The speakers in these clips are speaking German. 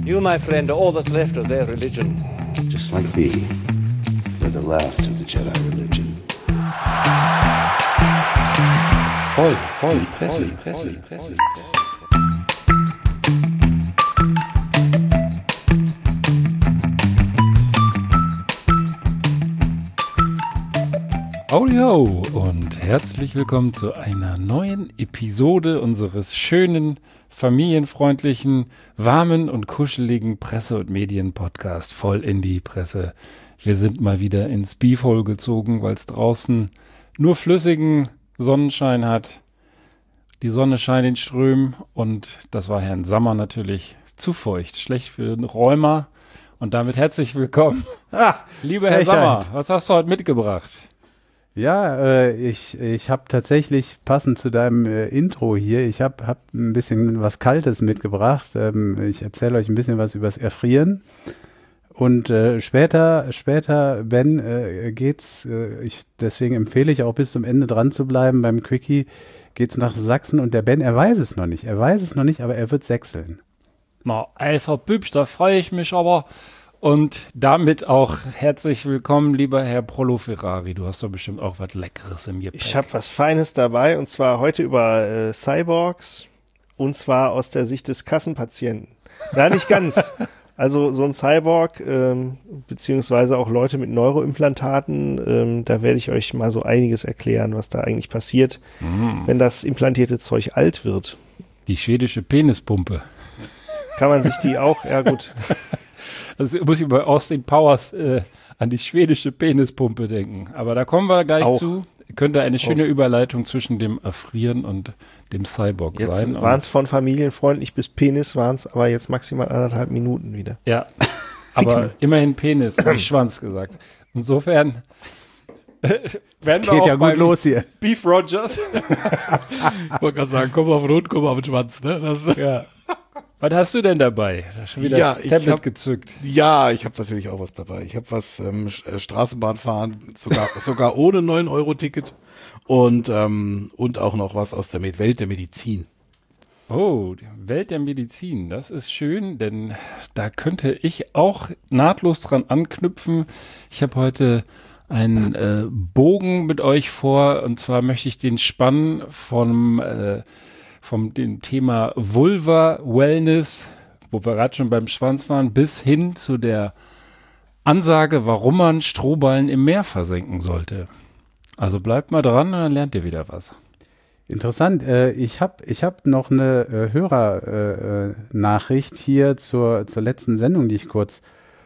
You, my friend, are all that's left of their religion. Just like me, we're the last of the Jedi religion. Voll, die Presse. Howdy-ho und herzlich willkommen zu einer neuen Episode unseres schönen, familienfreundlichen, warmen und kuscheligen Presse- und Medien-Podcast voll in die Presse. Wir sind mal wieder ins Beefhole gezogen, weil es draußen nur flüssigen Sonnenschein hat. Die Sonne scheint in Strömen und das war Herrn Sammer natürlich zu feucht. Schlecht für den Rheuma. Und damit herzlich willkommen. Lieber Herr Sammer, was hast du heute mitgebracht? Ja, ich habe tatsächlich passend zu deinem Intro hier, ich hab ein bisschen was Kaltes mitgebracht. Ich erzähle euch ein bisschen was übers Erfrieren. Und später, Ben, geht's, deswegen empfehle ich auch bis zum Ende dran zu bleiben. Beim Quickie geht's nach Sachsen und der Ben, er weiß es noch nicht, aber er wird sächseln. Na, Alpha Bübsch, da freue ich mich aber. Und damit auch herzlich willkommen, lieber Herr Prolo Ferrari. Du hast doch bestimmt auch was Leckeres im Gepäck. Ich habe was Feines dabei, und zwar heute über Cyborgs, und zwar aus der Sicht des Kassenpatienten. Na, nicht ganz. Also so ein Cyborg, beziehungsweise auch Leute mit Neuroimplantaten, da werde ich euch mal so einiges erklären, was da eigentlich passiert, wenn das implantierte Zeug alt wird. Die schwedische Penispumpe. Kann man sich die auch, ja gut. Also muss ich bei Austin Powers an die schwedische Penispumpe denken. Aber da kommen wir gleich zu. Könnte eine schöne Überleitung zwischen dem Erfrieren und dem Cyborg sein. Jetzt waren es von familienfreundlich bis Penis, waren es aber jetzt maximal 1,5 Minuten wieder. Ja, aber immerhin Penis, und Schwanz gesagt. Insofern werden wir Geht auch ja gut los hier. Beef Rogers. Ich wollte gerade sagen, komm auf den Hund, komm auf den Schwanz. Ne? Ja. Was hast du denn dabei? Da hast schon wieder das Tablet gezückt. Ja, ich habe natürlich auch was dabei. Ich habe was Straßenbahnfahren, sogar ohne 9-Euro-Ticket und auch noch was aus der Welt der Medizin. Oh, die Welt der Medizin, das ist schön, denn da könnte ich auch nahtlos dran anknüpfen. Ich habe heute einen Bogen mit euch vor, und zwar möchte ich den spannen vom dem Thema Vulva Wellness, wo wir gerade schon beim Schwanz waren, bis hin zu der Ansage, warum man Strohballen im Meer versenken sollte. Also bleibt mal dran und dann lernt ihr wieder was. Interessant. Ich hab noch eine Hörernachricht hier zur letzten Sendung, die ich kurz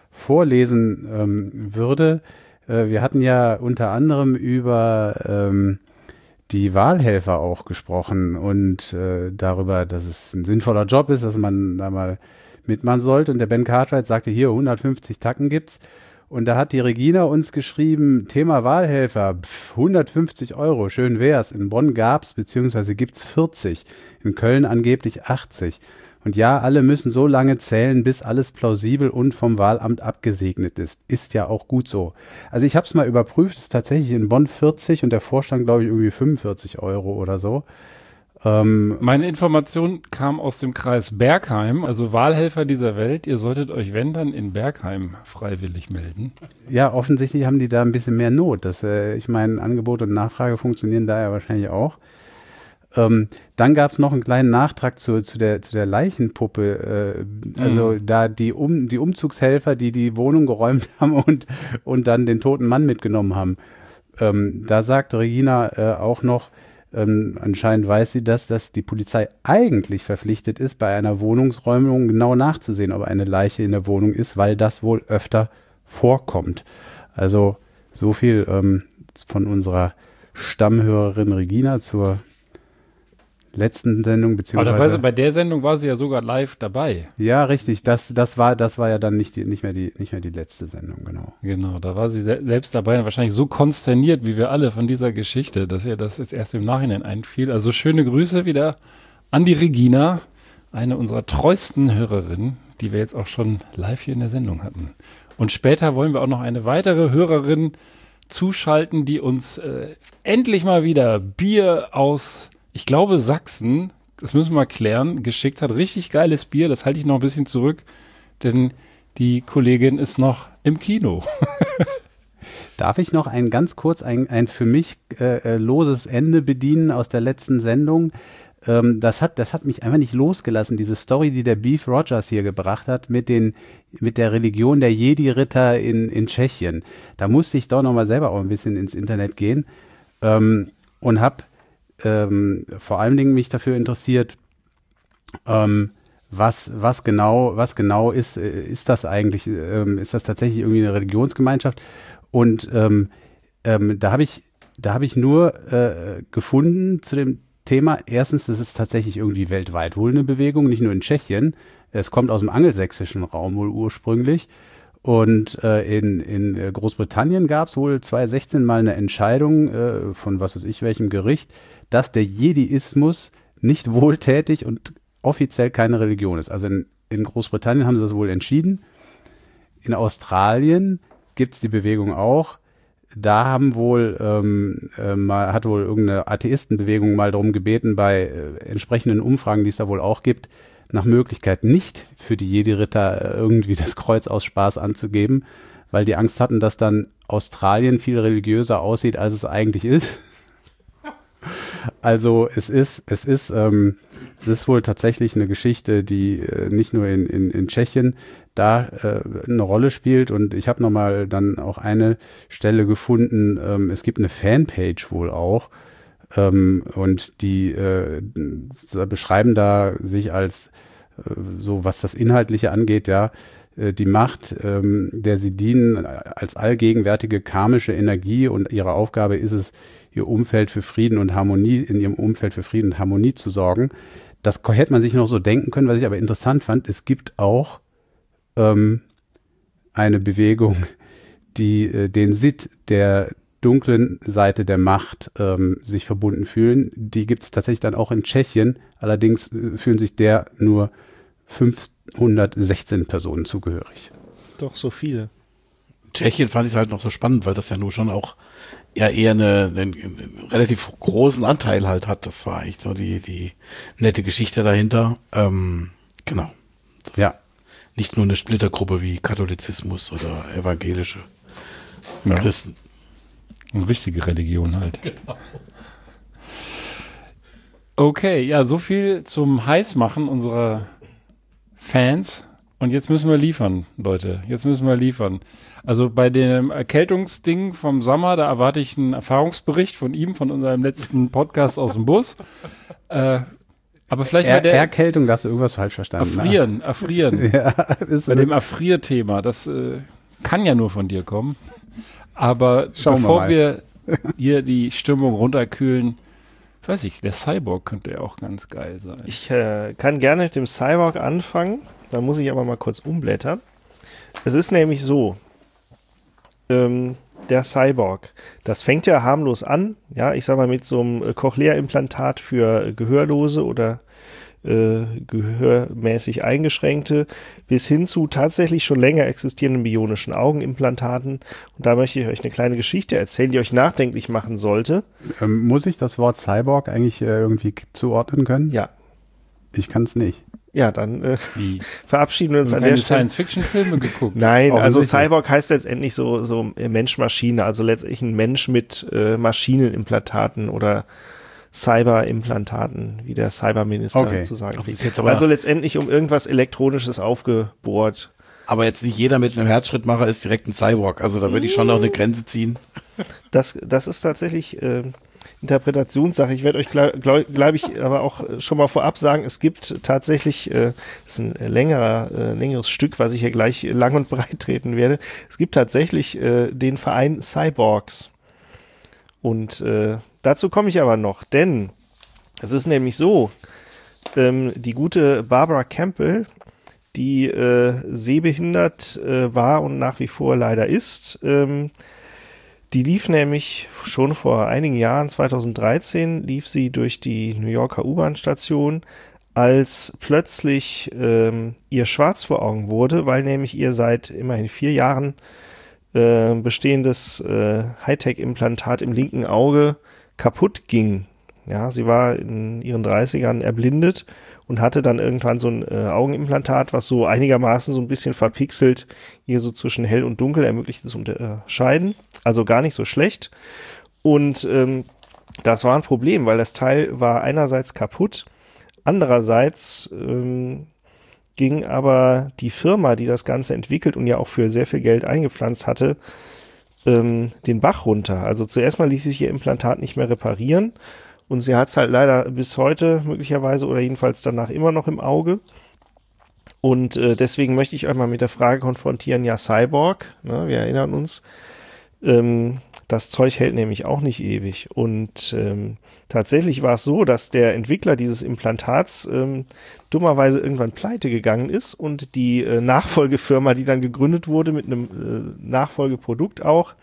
vorlesen würde. Wir hatten ja unter anderem über die Wahlhelfer auch gesprochen und darüber, dass es ein sinnvoller Job ist, dass man da mal mitmachen sollte. Und der Ben Cartwright sagte, hier 150 Tacken gibt's. Und da hat die Regina uns geschrieben, Thema Wahlhelfer, 150 €, schön wär's. In Bonn gab's bzw. gibt's 40, in Köln angeblich 80. Und ja, alle müssen so lange zählen, bis alles plausibel und vom Wahlamt abgesegnet ist. Ist ja auch gut so. Also ich habe es mal überprüft, es ist tatsächlich in Bonn 40 und der Vorstand, glaube ich, irgendwie 45 € oder so. Meine Information kam aus dem Kreis Bergheim, also Wahlhelfer dieser Welt. Ihr solltet euch, wenn dann, in Bergheim freiwillig melden. Ja, offensichtlich haben die da ein bisschen mehr Not. Ich meine, Angebot und Nachfrage funktionieren da ja wahrscheinlich auch. Dann gab es noch einen kleinen Nachtrag zu der Leichenpuppe, also da die Umzugshelfer, die Wohnung geräumt haben und dann den toten Mann mitgenommen haben. Da sagt Regina auch noch, anscheinend weiß sie das, dass die Polizei eigentlich verpflichtet ist, bei einer Wohnungsräumung genau nachzusehen, ob eine Leiche in der Wohnung ist, weil das wohl öfter vorkommt. Also so viel von unserer Stammhörerin Regina zur letzten Sendung, beziehungsweise... Aber bei der Sendung war sie ja sogar live dabei. Ja, richtig. Das war ja dann nicht mehr die letzte Sendung, genau. Genau, da war sie selbst dabei und wahrscheinlich so konsterniert, wie wir alle von dieser Geschichte, dass ihr das jetzt erst im Nachhinein einfiel. Also schöne Grüße wieder an die Regina, eine unserer treuesten Hörerinnen, die wir jetzt auch schon live hier in der Sendung hatten. Und später wollen wir auch noch eine weitere Hörerin zuschalten, die uns endlich mal wieder Bier aus, ich glaube, Sachsen, das müssen wir mal klären, geschickt hat. Richtig geiles Bier, das halte ich noch ein bisschen zurück. denn die Kollegin ist noch im Kino. Darf ich noch ganz kurz ein für mich loses Ende bedienen aus der letzten Sendung? Das hat mich einfach nicht losgelassen, diese Story, die der Beef Rogers hier gebracht hat mit der Religion der Jedi-Ritter in Tschechien. Da musste ich doch nochmal selber auch ein bisschen ins Internet gehen und habe vor allen Dingen mich dafür interessiert, was genau ist das eigentlich? Ist das tatsächlich irgendwie eine Religionsgemeinschaft? Und da habe ich nur gefunden zu dem Thema, erstens, das ist tatsächlich irgendwie weltweit wohl eine Bewegung, nicht nur in Tschechien. Es kommt aus dem angelsächsischen Raum wohl ursprünglich. Und in Großbritannien gab es wohl 2016 mal eine Entscheidung von was weiß ich welchem Gericht, dass der Jediismus nicht wohltätig und offiziell keine Religion ist. Also in Großbritannien haben sie das wohl entschieden. In Australien gibt es die Bewegung auch. Da haben hat wohl irgendeine Atheistenbewegung mal darum gebeten, bei entsprechenden Umfragen, die es da wohl auch gibt, nach Möglichkeit nicht für die Jedi-Ritter irgendwie das Kreuz aus Spaß anzugeben, weil die Angst hatten, dass dann Australien viel religiöser aussieht, als es eigentlich ist. Also es ist wohl tatsächlich eine Geschichte, die nicht nur in Tschechien da eine Rolle spielt. Und ich habe nochmal dann auch eine Stelle gefunden, es gibt eine Fanpage wohl auch, und die beschreiben da sich als so, was das Inhaltliche angeht, ja, die Macht, der sie dienen, als allgegenwärtige karmische Energie, und ihre Aufgabe ist es, ihr Umfeld für Frieden und Harmonie, in ihrem Umfeld für Frieden und Harmonie zu sorgen. Das hätte man sich noch so denken können, was ich aber interessant fand. Es gibt auch eine Bewegung, die den Sith der dunklen Seite der Macht sich verbunden fühlen. Die gibt es tatsächlich dann auch in Tschechien. Allerdings fühlen sich der nur 516 Personen zugehörig. Doch, so viele. Tschechien fand ich halt noch so spannend, weil das ja nur schon auch ja eher einen relativ großen Anteil halt hat. Das war eigentlich so die nette Geschichte dahinter. Genau. Ja. Nicht nur eine Splittergruppe wie Katholizismus oder evangelische Christen. Eine richtige Religion halt. Genau. Okay, ja, so viel zum Heißmachen unserer Fans. Und jetzt müssen wir liefern, Leute. Jetzt müssen wir liefern. Also bei dem Erkältungsding vom Sommer, da erwarte ich einen Erfahrungsbericht von ihm, von unserem letzten Podcast aus dem Bus. Aber vielleicht bei der Erkältung, da hast du irgendwas falsch verstanden. Erfrieren. Ja, bei dem Erfrierthema, das kann ja nur von dir kommen. Aber bevor wir hier die Stimmung runterkühlen, weiß ich, der Cyborg könnte ja auch ganz geil sein. Ich kann gerne mit dem Cyborg anfangen. Da muss ich aber mal kurz umblättern. Es ist nämlich so, der Cyborg, das fängt ja harmlos an, ja, ich sag mal mit so einem Cochlea-Implantat für Gehörlose oder gehörmäßig Eingeschränkte, bis hin zu tatsächlich schon länger existierenden bionischen Augenimplantaten. Und da möchte ich euch eine kleine Geschichte erzählen, die euch nachdenklich machen sollte. Muss ich das Wort Cyborg eigentlich irgendwie zuordnen können? Ja. Ich kann es nicht. Ja, dann verabschieden wir uns an der Stelle. Science-Fiction-Filme geguckt? Nein, also Cyborg heißt letztendlich so Mensch-Maschine, also letztendlich ein Mensch mit Maschinenimplantaten oder Cyberimplantaten, wie der Cyberminister zu sagen kriegt. Also letztendlich um irgendwas Elektronisches aufgebohrt. Aber jetzt nicht jeder mit einem Herzschrittmacher ist direkt ein Cyborg, also da würde ich schon noch eine Grenze ziehen. Das ist tatsächlich Interpretationssache. Ich werde euch, glaube ich, aber auch schon mal vorab sagen, es gibt tatsächlich, das ist ein längeres Stück, was ich hier gleich lang und breit treten werde, es gibt tatsächlich den Verein Cyborgs. Und dazu komme ich aber noch, denn es ist nämlich so, die gute Barbara Campbell, die sehbehindert war und nach wie vor leider ist, die lief nämlich schon vor einigen Jahren, 2013, lief sie durch die New Yorker U-Bahn-Station, als plötzlich ihr schwarz vor Augen wurde, weil nämlich ihr seit immerhin 4 Jahren bestehendes Hightech-Implantat im linken Auge kaputt ging. Ja, sie war in ihren 30ern erblindet und hatte dann irgendwann so ein Augenimplantat, was so einigermaßen so ein bisschen verpixelt hier so zwischen hell und dunkel ermöglicht es unterscheiden. Also gar nicht so schlecht. Und das war ein Problem, weil das Teil war einerseits kaputt, andererseits ging aber die Firma, die das Ganze entwickelt und ja auch für sehr viel Geld eingepflanzt hatte, den Bach runter. Also zuerst mal ließ sich ihr Implantat nicht mehr reparieren und sie hat es halt leider bis heute möglicherweise oder jedenfalls danach immer noch im Auge. Und deswegen möchte ich euch mal mit der Frage konfrontieren, ja Cyborg, ne, wir erinnern uns, das Zeug hält nämlich auch nicht ewig. Und tatsächlich war es so, dass der Entwickler dieses Implantats dummerweise irgendwann pleite gegangen ist und die Nachfolgefirma, die dann gegründet wurde mit einem Nachfolgeprodukt auch,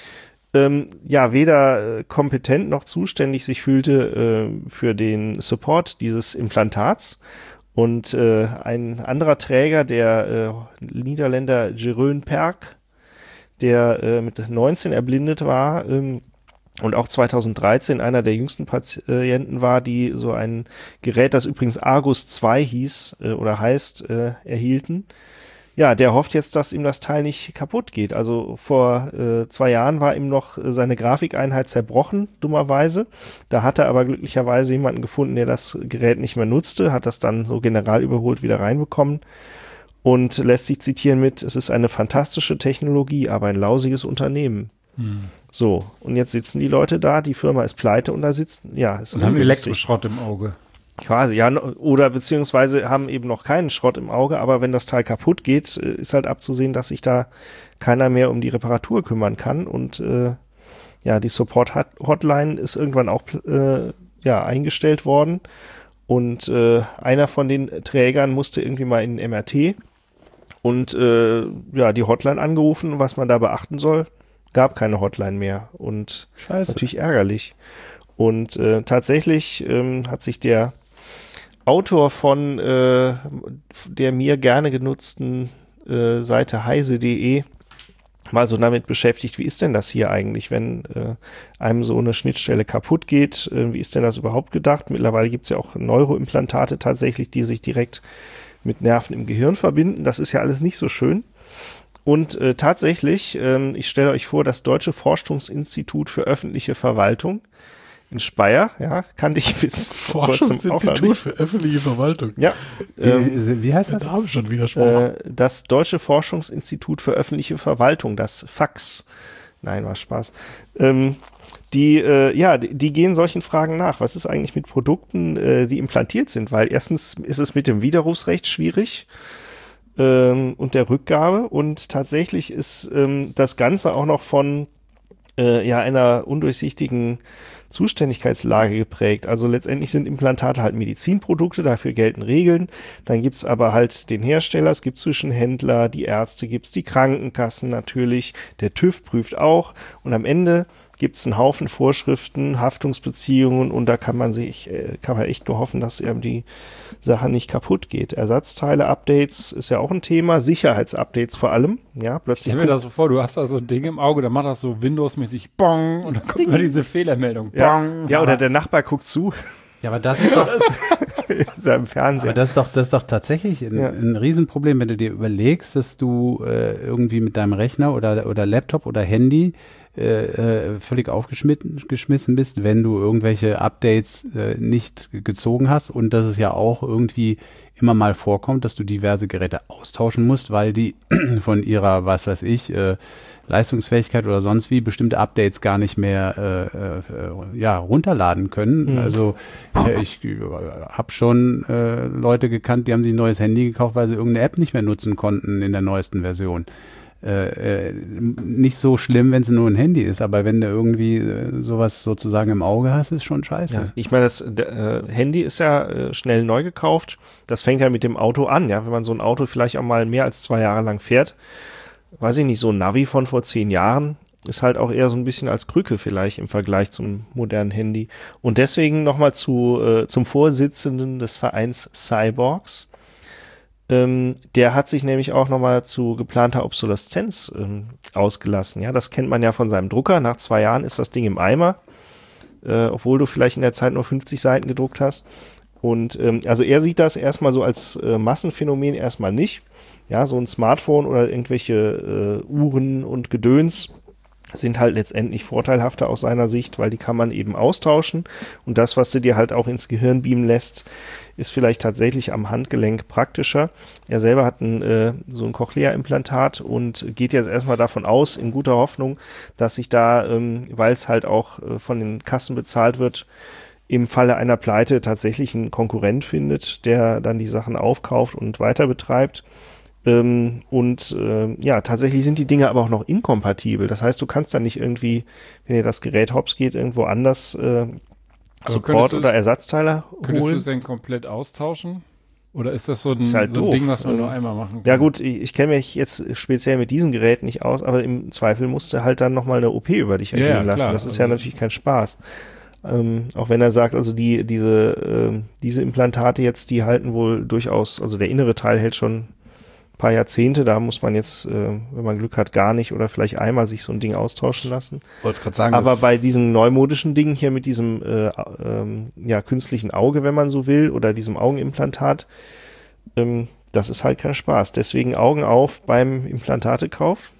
weder kompetent noch zuständig sich fühlte für den Support dieses Implantats. Und ein anderer Träger, der Niederländer Jeroen Perk, der mit 19 erblindet war und auch 2013 einer der jüngsten Patienten war, die so ein Gerät, das übrigens Argus 2 hieß oder heißt, erhielten. Ja, der hofft jetzt, dass ihm das Teil nicht kaputt geht. Also vor 2 Jahren war ihm noch seine Grafikeinheit zerbrochen, dummerweise. Da hat er aber glücklicherweise jemanden gefunden, der das Gerät nicht mehr nutzte, hat das dann so generalüberholt wieder reinbekommen und lässt sich zitieren mit, es ist eine fantastische Technologie, aber ein lausiges Unternehmen. So, und jetzt sitzen die Leute da, die Firma ist pleite und da sitzen, ja, ist und haben Elektroschrott im Auge. Quasi, ja, oder beziehungsweise haben eben noch keinen Schrott im Auge, aber wenn das Teil kaputt geht, ist halt abzusehen, dass sich da keiner mehr um die Reparatur kümmern kann und die Support-Hotline ist irgendwann auch eingestellt worden und einer von den Trägern musste irgendwie mal in den MRT und die Hotline angerufen, was man da beachten soll, gab keine Hotline mehr und Scheiße. Natürlich ärgerlich. Und tatsächlich hat sich der Autor von der mir gerne genutzten Seite heise.de mal so damit beschäftigt, wie ist denn das hier eigentlich, wenn einem so eine Schnittstelle kaputt geht, wie ist denn das überhaupt gedacht? Mittlerweile gibt es ja auch Neuroimplantate tatsächlich, die sich direkt mit Nerven im Gehirn verbinden. Das ist ja alles nicht so schön. Und tatsächlich, ich stelle euch vor, das Deutsche Forschungsinstitut für öffentliche Verwaltung in Speyer, ja, kannte ich bis vor kurzem auch noch Forschungsinstitut nicht. für öffentliche Verwaltung. Ja, Wie heißt das? Da habe ich schon widersprochen. das Deutsche Forschungsinstitut für öffentliche Verwaltung, das FAX. Nein, war Spaß. Die gehen solchen Fragen nach. Was ist eigentlich mit Produkten, die implantiert sind? Weil erstens ist es mit dem Widerrufsrecht schwierig und der Rückgabe und tatsächlich ist das Ganze auch noch von einer undurchsichtigen Zuständigkeitslage geprägt. Also letztendlich sind Implantate halt Medizinprodukte, dafür gelten Regeln. Dann gibt's aber halt den Hersteller, es gibt Zwischenhändler, die Ärzte gibt's, die Krankenkassen natürlich, der TÜV prüft auch und am Ende gibt's einen Haufen Vorschriften, Haftungsbeziehungen und da kann man echt nur hoffen, dass eben die Sache nicht kaputt geht. Ersatzteile, Updates ist ja auch ein Thema, Sicherheitsupdates vor allem. Ja, plötzlich. Stell mir das so vor, du hast da so ein Ding im Auge, dann macht das so Windows-mäßig Bong und dann kommt immer diese Fehlermeldung. Bong. Ja, oder der Nachbar guckt zu. Ja, aber das ist doch, in seinem Fernseher. aber das ist doch tatsächlich ein Riesenproblem, wenn du dir überlegst, dass du irgendwie mit deinem Rechner oder Laptop oder Handy völlig aufgeschmissen bist, wenn du irgendwelche Updates nicht gezogen hast und dass es ja auch irgendwie immer mal vorkommt, dass du diverse Geräte austauschen musst, weil die von ihrer, was weiß ich, Leistungsfähigkeit oder sonst wie bestimmte Updates gar nicht mehr runterladen können. Also ich habe schon Leute gekannt, die haben sich ein neues Handy gekauft, weil sie irgendeine App nicht mehr nutzen konnten in der neuesten Version. Nicht so schlimm, wenn es nur ein Handy ist, aber wenn du irgendwie sowas sozusagen im Auge hast, ist schon scheiße. Ja, ich meine, das Handy ist ja schnell neu gekauft. Das fängt ja mit dem Auto an, ja. Wenn man so ein Auto vielleicht auch mal mehr als 2 Jahre lang fährt, weiß ich nicht, so ein Navi von vor 10 Jahren ist halt auch eher so ein bisschen als Krücke vielleicht im Vergleich zum modernen Handy. Und deswegen nochmal zum Vorsitzenden des Vereins Cyborgs. Der hat sich nämlich auch nochmal zu geplanter Obsoleszenz ausgelassen. Ja, das kennt man ja von seinem Drucker. Nach 2 Jahren ist das Ding im Eimer, obwohl du vielleicht in der Zeit nur 50 Seiten gedruckt hast. Und also er sieht das erstmal so als Massenphänomen erstmal nicht. Ja, so ein Smartphone oder irgendwelche Uhren und Gedöns sind halt letztendlich vorteilhafter aus seiner Sicht, weil die kann man eben austauschen. Und das, was du dir halt auch ins Gehirn beamen lässt, ist vielleicht tatsächlich am Handgelenk praktischer. Er selber hat so ein Cochlea-Implantat und geht jetzt erstmal davon aus, in guter Hoffnung, dass sich da, weil es halt auch von den Kassen bezahlt wird, im Falle einer Pleite tatsächlich ein Konkurrent findet, der dann die Sachen aufkauft und weiter betreibt. Ja, tatsächlich sind die Dinge aber auch noch inkompatibel. Das heißt, du kannst dann nicht irgendwie, wenn dir das Gerät hops geht, irgendwo anders Support oder Ersatzteile Könntest du holen. es denn komplett austauschen? Oder ist das so ein, Ist halt so ein doof. Ding, was man nur einmal machen kann? Ja gut, ich kenne mich jetzt speziell mit diesen Geräten nicht aus, aber im Zweifel musst du halt dann nochmal eine OP über dich ergehen Ja, lassen. klar. Das ist ja natürlich kein Spaß. Auch wenn er sagt, also diese Implantate jetzt, die halten wohl durchaus, also der innere Teil hält schon ein paar Jahrzehnte, da muss man jetzt, wenn man Glück hat, gar nicht oder vielleicht einmal sich so ein Ding austauschen lassen. Wollte gerade sagen, Aber bei diesen neumodischen Dingen hier mit diesem künstlichen Auge, wenn man so will, oder diesem Augenimplantat, das ist halt kein Spaß. Deswegen Augen auf beim Implantatekauf.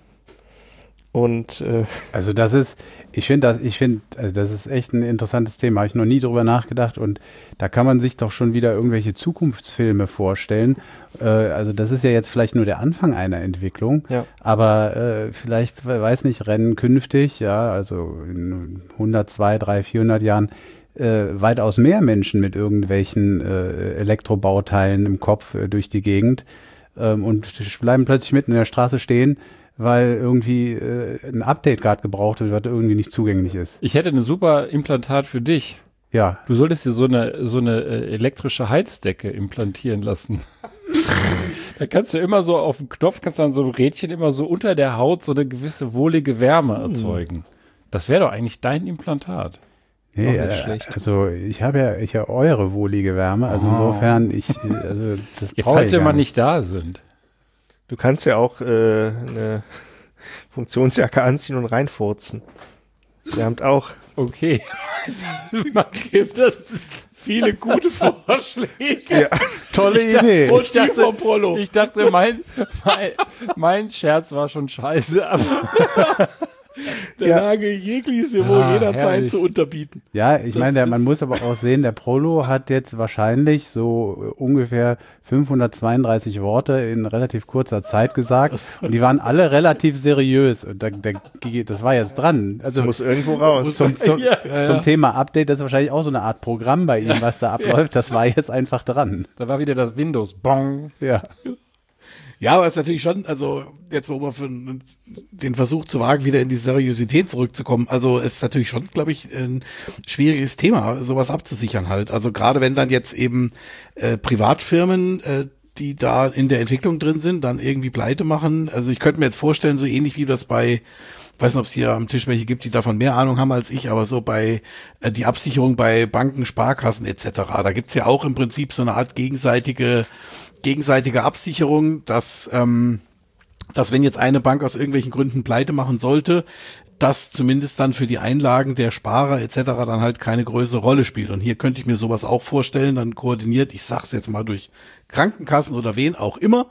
Und Also das ist, ich finde, das ist echt ein interessantes Thema. Habe ich noch nie drüber nachgedacht und da kann man sich doch schon wieder irgendwelche Zukunftsfilme vorstellen. Also das ist ja jetzt vielleicht nur der Anfang einer Entwicklung, Ja. aber vielleicht, weiß nicht, rennen künftig, ja, also in 100, 200, 300, 400 Jahren weitaus mehr Menschen mit irgendwelchen Elektrobauteilen im Kopf durch die Gegend und bleiben plötzlich mitten in der Straße stehen, weil irgendwie ein Update gerade gebraucht wird, was irgendwie nicht zugänglich ist. Ich hätte ein super Implantat für dich. Ja, Du solltest dir so eine elektrische Heizdecke implantieren lassen. Da kannst du immer so auf dem Knopf, kannst du an so einem Rädchen immer so unter der Haut so eine gewisse wohlige Wärme erzeugen. Das wäre doch eigentlich dein Implantat. nee, Auch nicht schlecht. also ich habe ja eure wohlige Wärme, also insofern, also das Ja, brauche falls ich wir gar mal nicht. nicht da sind. du kannst ja auch eine Funktionsjacke anziehen und reinfurzen. Der hat auch. Okay. Man gibt das viele gute Vorschläge. Tolle Idee. Und die vom Prollo. Ich dachte, mein Scherz war schon scheiße, aber Der Lage jegliches Niveau Ah, jederzeit herrlich. zu unterbieten. Ja, ich Das meine, man ist- muss aber auch sehen, der Prolo hat jetzt wahrscheinlich so ungefähr 532 Worte in relativ kurzer Zeit gesagt und die waren alle relativ seriös und das war jetzt dran. Also Das muss irgendwo raus. zum Thema Update, das ist wahrscheinlich auch so eine Art Programm bei ihm, was da abläuft. Das war jetzt einfach dran. da war wieder das Windows. Bong. Ja. Ja, aber es ist natürlich schon, also jetzt, wo man für den Versuch zu wagen, wieder in die Seriosität zurückzukommen, also es ist natürlich schon, glaube ich, ein schwieriges Thema, sowas abzusichern halt. Also gerade wenn dann jetzt eben Privatfirmen, die da in der Entwicklung drin sind, dann irgendwie pleite machen. Also ich könnte mir jetzt vorstellen, so ähnlich wie das bei, weiß nicht, ob es hier am Tisch welche gibt, die davon mehr Ahnung haben als ich, aber so bei die Absicherung bei Banken, Sparkassen etc. Da gibt's ja auch im Prinzip so eine Art gegenseitige Absicherung, dass wenn jetzt eine Bank aus irgendwelchen Gründen pleite machen sollte, das zumindest dann für die Einlagen der Sparer etc. dann halt keine größere Rolle spielt. Und hier könnte ich mir sowas auch vorstellen, dann koordiniert, ich sag's jetzt mal durch Krankenkassen oder wen auch immer,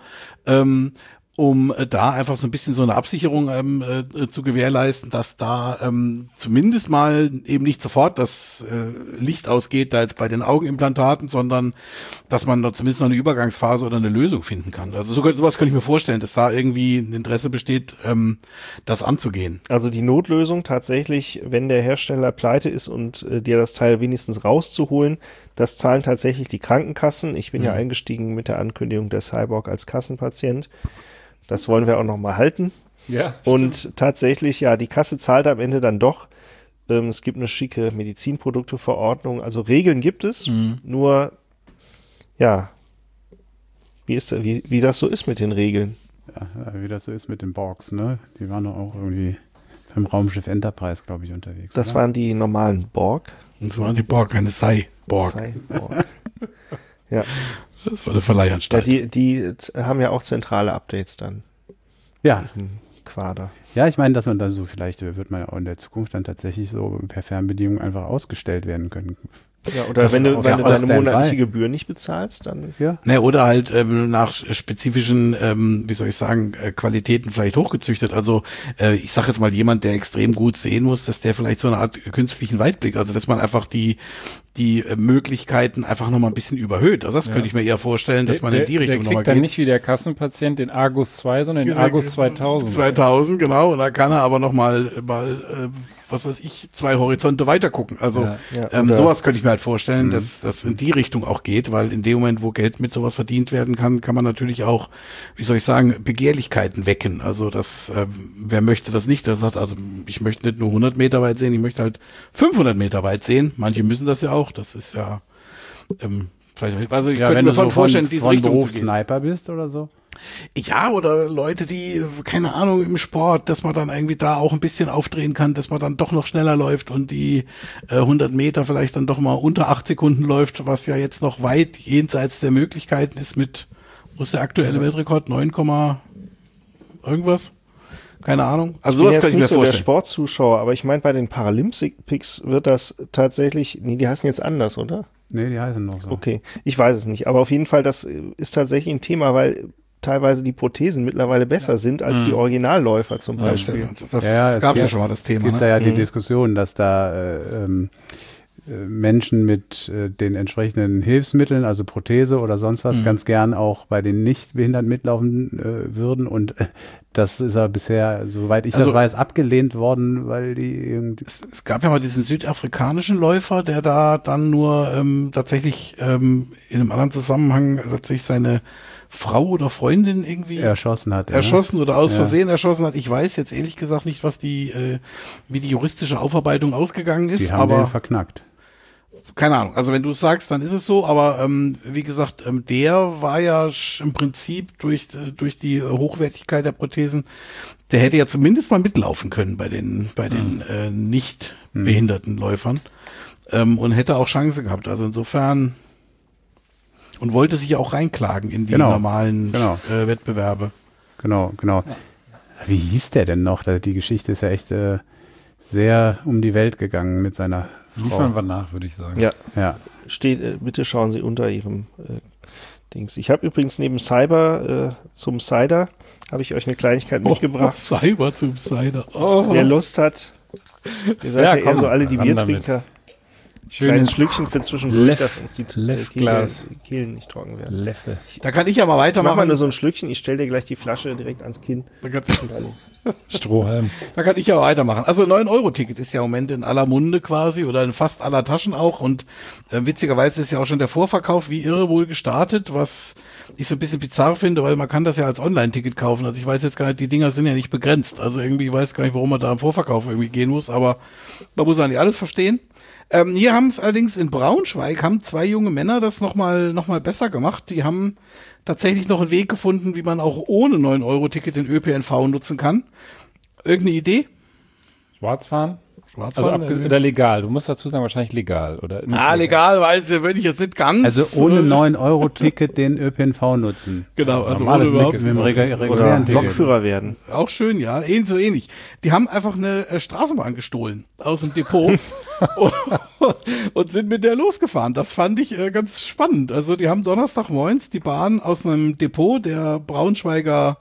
um da einfach so ein bisschen so eine Absicherung zu gewährleisten, dass da zumindest mal eben nicht sofort das Licht ausgeht, da jetzt bei den Augenimplantaten, sondern dass man da zumindest noch eine Übergangsphase oder eine Lösung finden kann. Also sowas könnte ich mir vorstellen, dass da irgendwie ein Interesse besteht, das anzugehen. Also die Notlösung tatsächlich, wenn der Hersteller pleite ist und dir das Teil wenigstens rauszuholen, das zahlen tatsächlich die Krankenkassen. Ich bin ja eingestiegen mit der Ankündigung der Cyborg als Kassenpatient. Das wollen wir auch noch mal halten. Ja. Und tatsächlich, ja, die Kasse zahlt am Ende dann doch. Es gibt eine schicke Medizinprodukteverordnung. Also Regeln gibt es. Nur, ja, wie das so ist mit den Regeln. Ja, wie das so ist mit den Borgs, ne? Die waren doch auch irgendwie beim Raumschiff Enterprise, glaube ich, unterwegs. Das oder? waren die normalen Borg. Das waren die Borg, keine Cyborg. Cyborg. Ja. Das war eine Ja, Verleihanstalt. die haben ja auch zentrale Updates dann Ja, im Quader. ja, ich meine, dass man dann so, vielleicht wird man ja auch in der Zukunft dann tatsächlich so per Fernbedienung einfach ausgestellt werden können. Ja, oder Das wenn du auch- deine Standby. monatliche Gebühr nicht bezahlst, dann Ne, oder halt nach spezifischen, wie soll ich sagen, Qualitäten vielleicht hochgezüchtet. Also ich sage jetzt mal, jemand, der extrem gut sehen muss, dass der vielleicht so eine Art künstlichen Weitblick, also dass man einfach die Möglichkeiten einfach nochmal ein bisschen überhöht. Also das könnte ich mir eher vorstellen, dass man in die Richtung der nochmal kriegt dann geht. nicht wie der Kassenpatient den Argus 2, sondern den Argus 2000. 2000, genau. Und da kann er aber nochmal was weiß ich, 2 Horizonte weiter gucken. Also Ja, oder- sowas könnte ich mir halt vorstellen, dass das in die Richtung auch geht, weil in dem Moment, wo Geld mit sowas verdient werden kann, kann man natürlich auch, wie soll ich sagen, Begehrlichkeiten wecken. Also das, wer möchte das nicht? Der sagt, also ich möchte nicht nur 100 Meter weit sehen, ich möchte halt 500 Meter weit sehen. Manche müssen das ja auch. Das ist ja vielleicht, also ich könnte wenn mir du so vorstellen, in diese von Richtung Beruf zu gehen. Sniper bist oder so. Ja, oder Leute, die, keine Ahnung, im Sport, dass man dann irgendwie da auch ein bisschen aufdrehen kann, dass man dann doch noch schneller läuft und die 100 Meter vielleicht dann doch mal unter 8 Sekunden läuft, was ja jetzt noch weit jenseits der Möglichkeiten ist mit, wo ist der aktuelle Weltrekord? 9, irgendwas? Keine Ahnung. Also sowas bin könnte ich jetzt mir nicht so der vorstellen. Sportzuschauer, aber ich meine, bei den Paralympics wird das tatsächlich, nee, die heißen jetzt anders, oder? Nee, die heißen noch so. Okay, ich weiß es nicht, aber auf jeden Fall, das ist tatsächlich ein Thema, weil teilweise die Prothesen mittlerweile besser sind als die Originalläufer zum Beispiel. Das Ja, es gab's ja gibt- schon mal, das Es Thema. gibt da Ne? ja die Diskussion, dass da Menschen mit den entsprechenden Hilfsmitteln, also Prothese oder sonst was, ganz gern auch bei den Nichtbehinderten mitlaufen würden. Und das ist aber bisher, soweit ich Also- das weiß, abgelehnt worden, weil die irgendwie. Es gab ja mal diesen südafrikanischen Läufer, der da dann nur tatsächlich in einem anderen Zusammenhang tatsächlich seine Frau oder Freundin irgendwie Erschossen hat. erschossen oder aus Ja. Versehen erschossen hat. Ich weiß jetzt ehrlich gesagt nicht, was wie die juristische Aufarbeitung ausgegangen Die ist, haben den aber verknackt. keine Ahnung. Also wenn du es sagst, dann ist es so, aber wie gesagt, der war ja im Prinzip durch die Hochwertigkeit der Prothesen, der hätte ja zumindest mal mitlaufen können bei den nicht behinderten Läufern und hätte auch Chance gehabt. Also insofern und wollte sich ja auch reinklagen in die Genau, normalen genau. Wettbewerbe. Genau. Wie hieß der denn noch? Die Geschichte ist ja echt sehr um die Welt gegangen mit seiner Frau. Liefern wir nach, würde ich sagen. Ja, Ja. steht, bitte schauen Sie unter Ihrem Dings. Ich habe übrigens neben Cyber zum Cider, habe ich euch eine Kleinigkeit mitgebracht. Cyber zum Cider. Oh. Wer Lust hat, ihr seid Ja, ja, komm, eher so alle die ran Biertrinker. Kleines Schönes Schlückchen für zwischendurch, Leff- dass uns die Leffglas. Kehlen nicht trocken werden. Leffe. Da kann ich ja mal Mach mal weitermachen. nur so ein Schlückchen, ich stelle dir gleich die Flasche direkt ans Kinn. Strohhalm. Da kann ich ja weitermachen. Also 9-Euro-Ticket ist ja im Moment in aller Munde quasi oder in fast aller Taschen auch und witzigerweise ist ja auch schon der Vorverkauf wie irre wohl gestartet, was ich so ein bisschen bizarr finde, weil man kann das ja als Online-Ticket kaufen. Also ich weiß jetzt gar nicht, die Dinger sind ja nicht begrenzt. Also irgendwie, ich weiß gar nicht, warum man da im Vorverkauf irgendwie gehen muss, aber man muss eigentlich alles verstehen. Hier haben es allerdings in Braunschweig, haben 2 junge Männer das noch mal besser gemacht. Die haben tatsächlich noch einen Weg gefunden, wie man auch ohne 9-Euro-Ticket den ÖPNV nutzen kann. Irgendeine Idee? Schwarzfahren? Schwarzfahren? Also oder legal. Du musst dazu sagen, wahrscheinlich legal. Oder nicht Legal, weiß ich, würde ich jetzt nicht ganz. Also ohne 9-Euro-Ticket den ÖPNV nutzen. Genau, also Normales ohne überhaupt Ticket. Mit dem Oder regulären Ticket. Lokführer werden. Auch schön, ja, so ähnlich. Die haben einfach eine Straßenbahn gestohlen aus dem Depot und sind mit der losgefahren. Das fand ich ganz spannend. Also die haben Donnerstagmorgens die Bahn aus einem Depot der Braunschweiger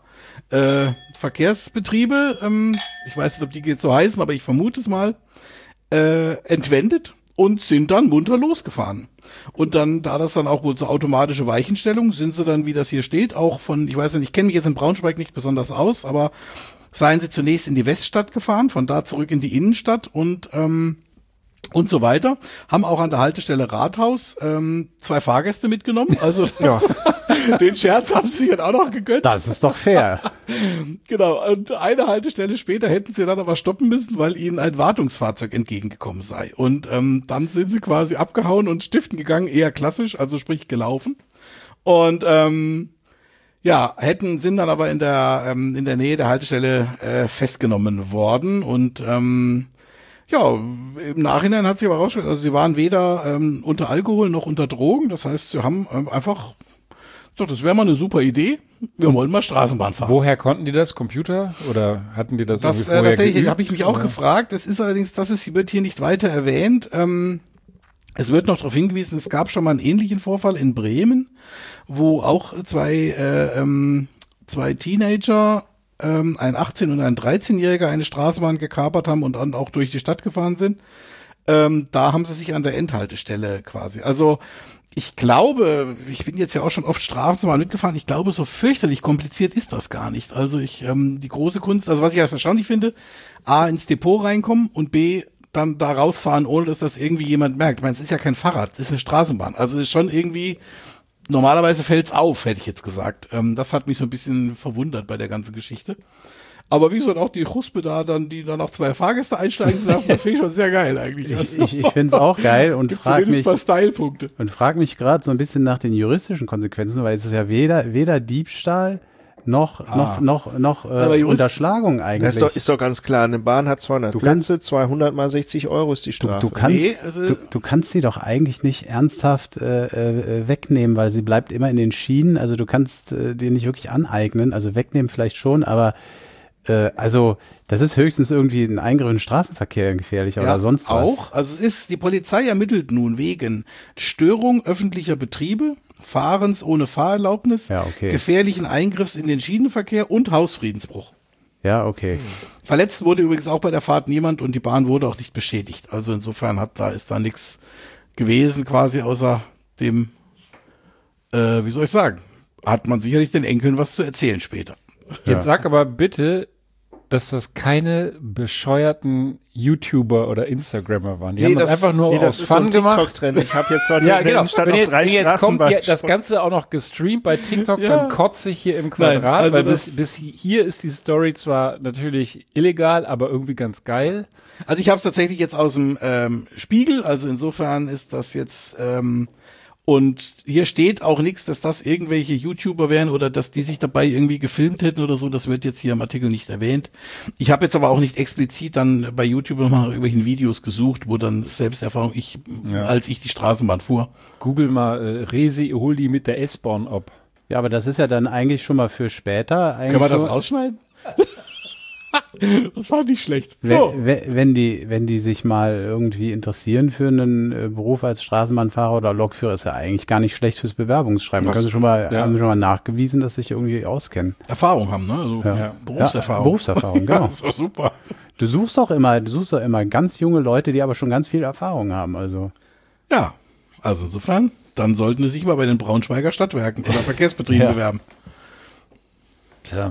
Verkehrsbetriebe, ich weiß nicht, ob die jetzt so heißen, aber ich vermute es mal, entwendet und sind dann munter losgefahren. Und dann, da das dann auch wohl so automatische Weichenstellung, sind sie dann, wie das hier steht, auch von, ich weiß nicht, ich kenne mich jetzt in Braunschweig nicht besonders aus, aber seien sie zunächst in die Weststadt gefahren, von da zurück in die Innenstadt und so weiter, haben auch an der Haltestelle Rathaus 2 Fahrgäste mitgenommen, also das, den Scherz haben sie sich dann auch noch gegönnt. Das ist doch fair. Genau, und eine Haltestelle später hätten sie dann aber stoppen müssen, weil ihnen ein Wartungsfahrzeug entgegengekommen sei. Und dann sind sie quasi abgehauen und stiften gegangen, eher klassisch, also sprich gelaufen. Und sind dann aber in der Nähe der Haltestelle festgenommen worden. Und im Nachhinein hat sich aber rausgestellt, also sie waren weder unter Alkohol noch unter Drogen. Das heißt, sie haben einfach, doch, das wäre mal eine super Idee. Wir wollen mal Straßenbahn fahren. Woher konnten die das? Computer? Oder hatten die das Das irgendwie vorher tatsächlich geübt? habe ich mich auch gefragt. Das ist allerdings, wird hier nicht weiter erwähnt. Es wird noch darauf hingewiesen, es gab schon mal einen ähnlichen Vorfall in Bremen, wo auch zwei Teenager, ein 18- und ein 13-Jähriger, eine Straßenbahn gekapert haben und dann auch durch die Stadt gefahren sind. Da haben sie sich an der Endhaltestelle quasi. Also ich glaube, ich bin jetzt ja auch schon oft Straßenbahn mitgefahren, ich glaube, so fürchterlich kompliziert ist das gar nicht. Also die große Kunst, also was ich ja erstaunlich finde, A, ins Depot reinkommen und B, dann da rausfahren, ohne dass das irgendwie jemand merkt. Ich meine, es ist ja kein Fahrrad, es ist eine Straßenbahn. Also es ist schon irgendwie, normalerweise fällt's auf, hätte ich jetzt gesagt. Das hat mich so ein bisschen verwundert bei der ganzen Geschichte. Aber wie gesagt, auch die Chuspe da, die dann noch 2 Fahrgäste einsteigen zu lassen, das finde ich schon sehr geil eigentlich. Ich finde es auch geil und frage mich, paar Stylepunkte. gerade so ein bisschen nach den juristischen Konsequenzen, weil es ist ja weder Diebstahl noch Unterschlagung eigentlich. Das ist doch ganz klar, eine Bahn hat 200 Du Plätze, 200 mal 60 Euro ist die Strafe. Du kannst sie doch eigentlich nicht ernsthaft wegnehmen, weil sie bleibt immer in den Schienen. Also du kannst dir nicht wirklich aneignen. Also wegnehmen vielleicht schon, aber also das ist höchstens irgendwie ein Eingriff in den Straßenverkehr gefährlicher oder sonst was. Auch. Also die Polizei ermittelt nun wegen Störung öffentlicher Betriebe, Fahrens ohne Fahrerlaubnis, gefährlichen Eingriffs in den Schienenverkehr und Hausfriedensbruch. Ja, okay. Verletzt wurde übrigens auch bei der Fahrt niemand und die Bahn wurde auch nicht beschädigt. Also insofern ist da nichts gewesen quasi außer dem, wie soll ich sagen, hat man sicherlich den Enkeln was zu erzählen später. Jetzt sag aber bitte, dass das keine bescheuerten YouTuber oder Instagrammer waren. Die haben das einfach nur aus Fun gemacht. TikTok-Trend. Ich habe jetzt noch ja, genau. Stand auf 3 jetzt kommt das Ganze auch noch gestreamt bei TikTok, dann kotze ich hier im Quadrat, Nein, also weil bis hier ist die Story zwar natürlich illegal, aber irgendwie ganz geil. Also ich habe es tatsächlich jetzt aus dem Spiegel, also insofern ist das jetzt und hier steht auch nichts, dass das irgendwelche YouTuber wären oder dass die sich dabei irgendwie gefilmt hätten oder so. Das wird jetzt hier im Artikel nicht erwähnt. Ich habe jetzt aber auch nicht explizit dann bei YouTube nochmal nach irgendwelchen Videos gesucht, wo dann Selbsterfahrung als ich die Straßenbahn fuhr. Google mal Resi, hol die mit der S-Bahn ab. Ja, aber das ist ja dann eigentlich schon mal für später. Können wir das rausschneiden? Das war nicht schlecht. So. Wenn die sich mal irgendwie interessieren für einen Beruf als Straßenbahnfahrer oder Lokführer, ist ja eigentlich gar nicht schlecht fürs Bewerbungsschreiben. Haben sie schon mal nachgewiesen, dass sie sich irgendwie auskennen. Erfahrung haben, ne? Also Berufserfahrung. Berufserfahrung, genau. Das war super. Du suchst doch immer ganz junge Leute, die aber schon ganz viel Erfahrung haben. Also. Ja, also insofern, dann sollten sie sich mal bei den Braunschweiger Stadtwerken oder Verkehrsbetrieben bewerben. Tja.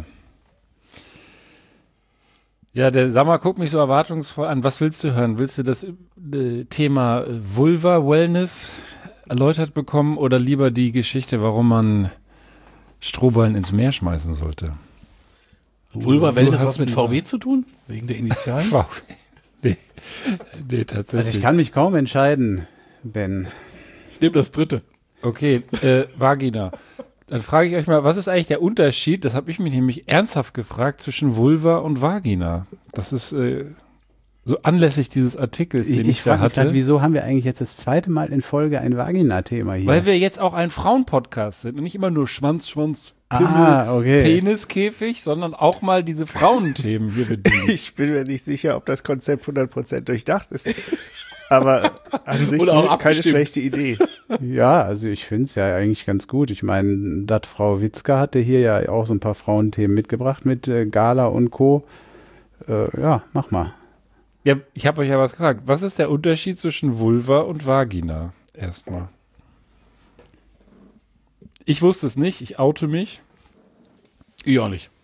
Ja, der Sammer guckt mich so erwartungsvoll an. Was willst du hören? Willst du das Thema Vulva-Wellness erläutert bekommen oder lieber die Geschichte, warum man Strohballen ins Meer schmeißen sollte? Vulva-Wellness was mit VW zu tun? Wegen der Initialen? VW. Nee, tatsächlich. Also ich kann mich kaum entscheiden, Ben. Ich nehme das dritte. Okay, Vagina. Dann frage ich euch mal, was ist eigentlich der Unterschied, das habe ich mich nämlich ernsthaft gefragt, zwischen Vulva und Vagina? Das ist so anlässlich dieses Artikels, den ich da hatte. Wieso haben wir eigentlich jetzt das 2. Mal in Folge ein Vagina-Thema hier? Weil wir jetzt auch ein Frauenpodcast sind und nicht immer nur Schwanz, Pimmel, Peniskäfig, sondern auch mal diese Frauenthemen hier bedienen. Ich bin mir nicht sicher, ob das Konzept 100% durchdacht ist. Aber an sich keine schlechte Idee. Ja, also ich finde es ja eigentlich ganz gut. Ich meine, Frau Witzka hatte hier ja auch so ein paar Frauenthemen mitgebracht mit Gala und Co. Ja, mach mal. Ja, ich habe euch ja was gefragt. Was ist der Unterschied zwischen Vulva und Vagina? Erstmal. Ich wusste es nicht, ich oute mich. Ich auch nicht.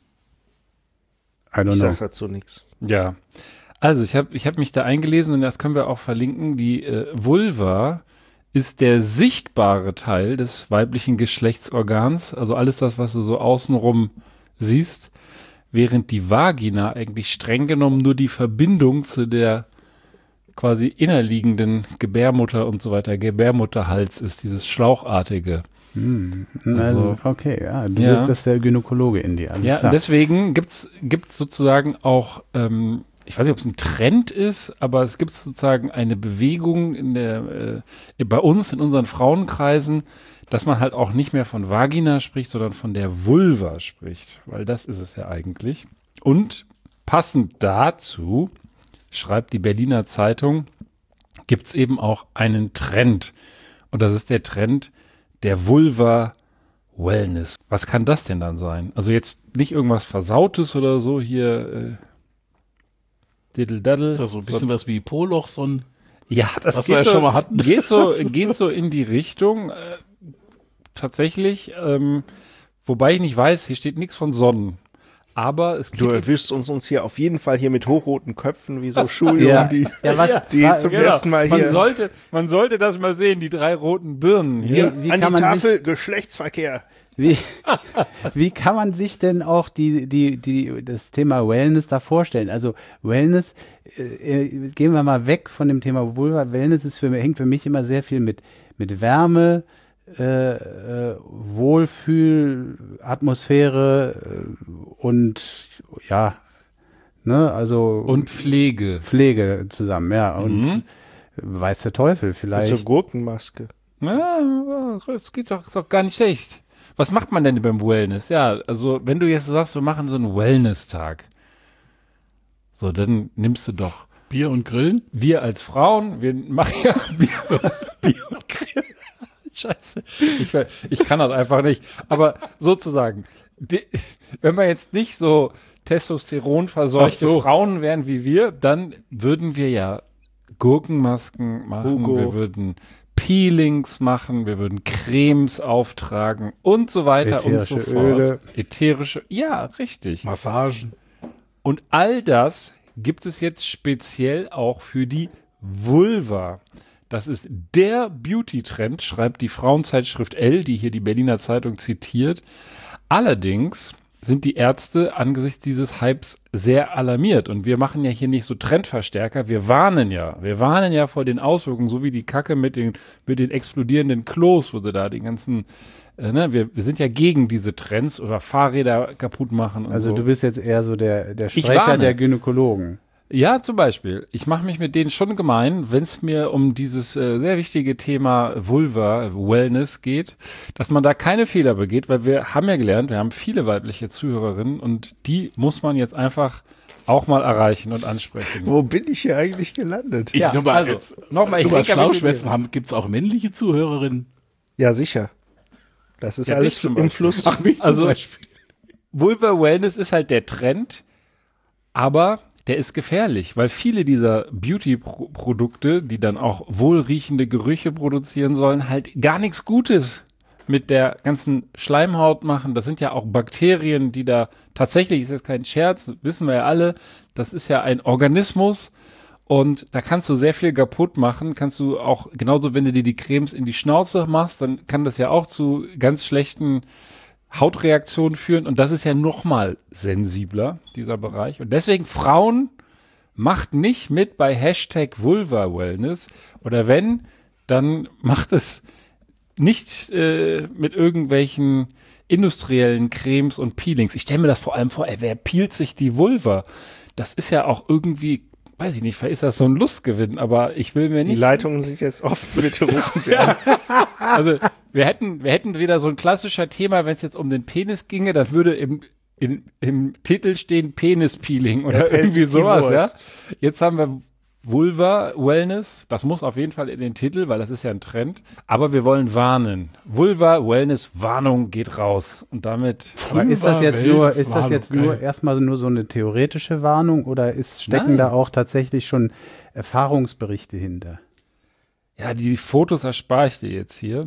Ich sag dazu nichts. Ja. Also, ich hab mich da eingelesen und das können wir auch verlinken. Die Vulva ist der sichtbare Teil des weiblichen Geschlechtsorgans, also alles das, was du so außenrum siehst, während die Vagina eigentlich streng genommen nur die Verbindung zu der quasi innerliegenden Gebärmutter und so weiter, Gebärmutterhals ist, dieses Schlauchartige. Also, okay, ja, du bist das der Gynäkologe in dir, alles klar. Und deswegen gibt's sozusagen auch ich weiß nicht, ob es ein Trend ist, aber es gibt sozusagen eine Bewegung bei uns, in unseren Frauenkreisen, dass man halt auch nicht mehr von Vagina spricht, sondern von der Vulva spricht, weil das ist es ja eigentlich. Und passend dazu schreibt die Berliner Zeitung, gibt es eben auch einen Trend. Und das ist der Trend der Vulva-Wellness. Was kann das denn dann sein? Also jetzt nicht irgendwas Versautes oder so hier Diddle-Daddle. Ist das so ein bisschen was wie Poloch, so ein Ja, das was wir ja schon mal hatten. geht so in die Richtung. Tatsächlich, wobei ich nicht weiß, hier steht nichts von Sonnen. Aber es Du geht erwischst uns hier auf jeden Fall hier mit hochroten Köpfen, wie so Schuljungen, die zum Genau. ersten Mal hier Man sollte das mal sehen, die 3 roten Birnen. Hier. Wie an kann die man Tafel Geschlechtsverkehr. Wie kann man sich denn auch das Thema Wellness da vorstellen? Also Wellness, gehen wir mal weg von dem Thema Vulva. Wellness hängt für mich immer sehr viel mit Wärme, Wohlfühl, Atmosphäre und ja, ne, also Und Pflege. Pflege zusammen, ja. Und weiß der Teufel, vielleicht. So Gurkenmaske. Ja, das geht doch gar nicht schlecht. Was macht man denn beim Wellness? Ja, also wenn du jetzt sagst, wir machen so einen Wellness-Tag, so, dann nimmst du doch Bier und Grillen. wir als Frauen, wir machen ja Bier und Grill. Scheiße. Ich kann das einfach nicht. Aber sozusagen, wenn wir jetzt nicht so testosteronverseuchte Frauen wären wie wir, dann würden wir ja Gurkenmasken machen, Hugo. wir würden Peelings machen, wir würden Cremes auftragen und so weiter und so Ätherische fort. Öle. Ätherische, ja, richtig. Massagen. Und all das gibt es jetzt speziell auch für die Vulva. Das ist der Beauty-Trend, schreibt die Frauenzeitschrift Elle, die hier die Berliner Zeitung zitiert. Allerdings sind die Ärzte angesichts dieses Hypes sehr alarmiert. Und wir machen ja hier nicht so Trendverstärker, wir warnen ja vor den Auswirkungen, so wie die Kacke mit den explodierenden Klos, wo sie da den ganzen, wir sind ja gegen diese Trends oder Fahrräder kaputt machen und Also so. du bist jetzt eher so der Ich Sprecher warne. der Gynäkologen. Ja, zum Beispiel. Ich mache mich mit denen schon gemein, wenn es mir um dieses sehr wichtige Thema Vulva-Wellness geht, dass man da keine Fehler begeht, weil wir haben ja gelernt, wir haben viele weibliche Zuhörerinnen und die muss man jetzt einfach auch mal erreichen und ansprechen. Wo bin ich hier eigentlich gelandet? Ja, nur mal also, jetzt, nochmal, ich über denke, damit Schlauschwätzen gibt es auch männliche Zuhörerinnen. Ja, sicher. Das ist Ja, alles dich zum im Beispiel. Fluss. Ach, mich zum Also- Beispiel. Vulva-Wellness ist halt der Trend, aber der ist gefährlich, weil viele dieser Beauty-Produkte, die dann auch wohlriechende Gerüche produzieren sollen, halt gar nichts Gutes mit der ganzen Schleimhaut machen. Das sind ja auch Bakterien, die da tatsächlich, ist jetzt kein Scherz, wissen wir ja alle, das ist ja ein Organismus und da kannst du sehr viel kaputt machen. Kannst du auch, genauso wenn du dir die Cremes in die Schnauze machst, dann kann das ja auch zu ganz schlechten Hautreaktionen führen und das ist ja noch mal sensibler, dieser Bereich. Und deswegen, Frauen, macht nicht mit bei Hashtag Vulva-Wellness oder wenn, dann macht es nicht mit irgendwelchen industriellen Cremes und Peelings. Ich stelle mir das vor allem vor, wer peelt sich die Vulva? Das ist ja auch irgendwie, weiß ich nicht, vielleicht ist das so ein Lustgewinn, aber ich will mir Die nicht... Leitungen sind jetzt offen, bitte rufen Sie an. Also wir hätten wieder so ein klassischer Thema, wenn es jetzt um den Penis ginge, dann würde im Titel stehen Penis-Peeling oder pellt irgendwie sich die sowas, ja. Wurst. Jetzt haben wir Vulva-Wellness, das muss auf jeden Fall in den Titel, weil das ist ja ein Trend, aber wir wollen warnen. Vulva-Wellness, Warnung geht raus und damit... Aber ist das jetzt nur erstmal nur so eine theoretische Warnung oder stecken Nein. da auch tatsächlich schon Erfahrungsberichte hinter? Ja, die Fotos erspare ich dir jetzt hier.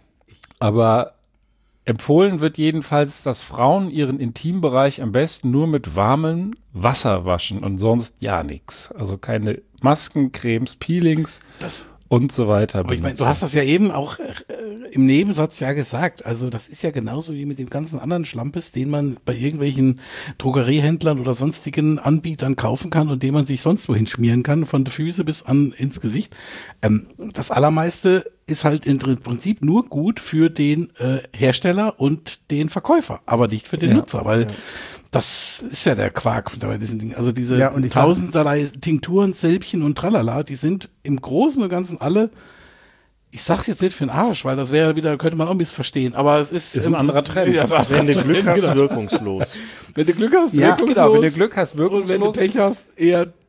Aber empfohlen wird jedenfalls, dass Frauen ihren Intimbereich am besten nur mit warmem Wasser waschen und sonst ja nichts. Also keine Masken, Cremes, Peelings und so weiter. Aber ich meine, du hast das ja eben auch im Nebensatz ja gesagt. Also das ist ja genauso wie mit dem ganzen anderen Schlampes, den man bei irgendwelchen Drogeriehändlern oder sonstigen Anbietern kaufen kann und den man sich sonst wohin schmieren kann, von der Füße bis ins Gesicht. Das Allermeiste ist halt im Prinzip nur gut für den Hersteller und den Verkäufer, aber nicht für den Nutzer, weil das ist ja der Quark bei diesen Dingen. Also diese Ja, und tausenderlei Tinkturen, Sälbchen und tralala, die sind im Großen und Ganzen alle, ich sag's jetzt nicht für den Arsch, weil das wäre wieder, könnte man auch missverstehen, aber es ist ein anderer Trend. Ja, Wenn du Glück hast, genau. wirkungslos. Wenn du Glück hast, Ja, wirkungslos. genau, wenn du Glück hast, Und wenn du wirkungslos. Pech hast, eher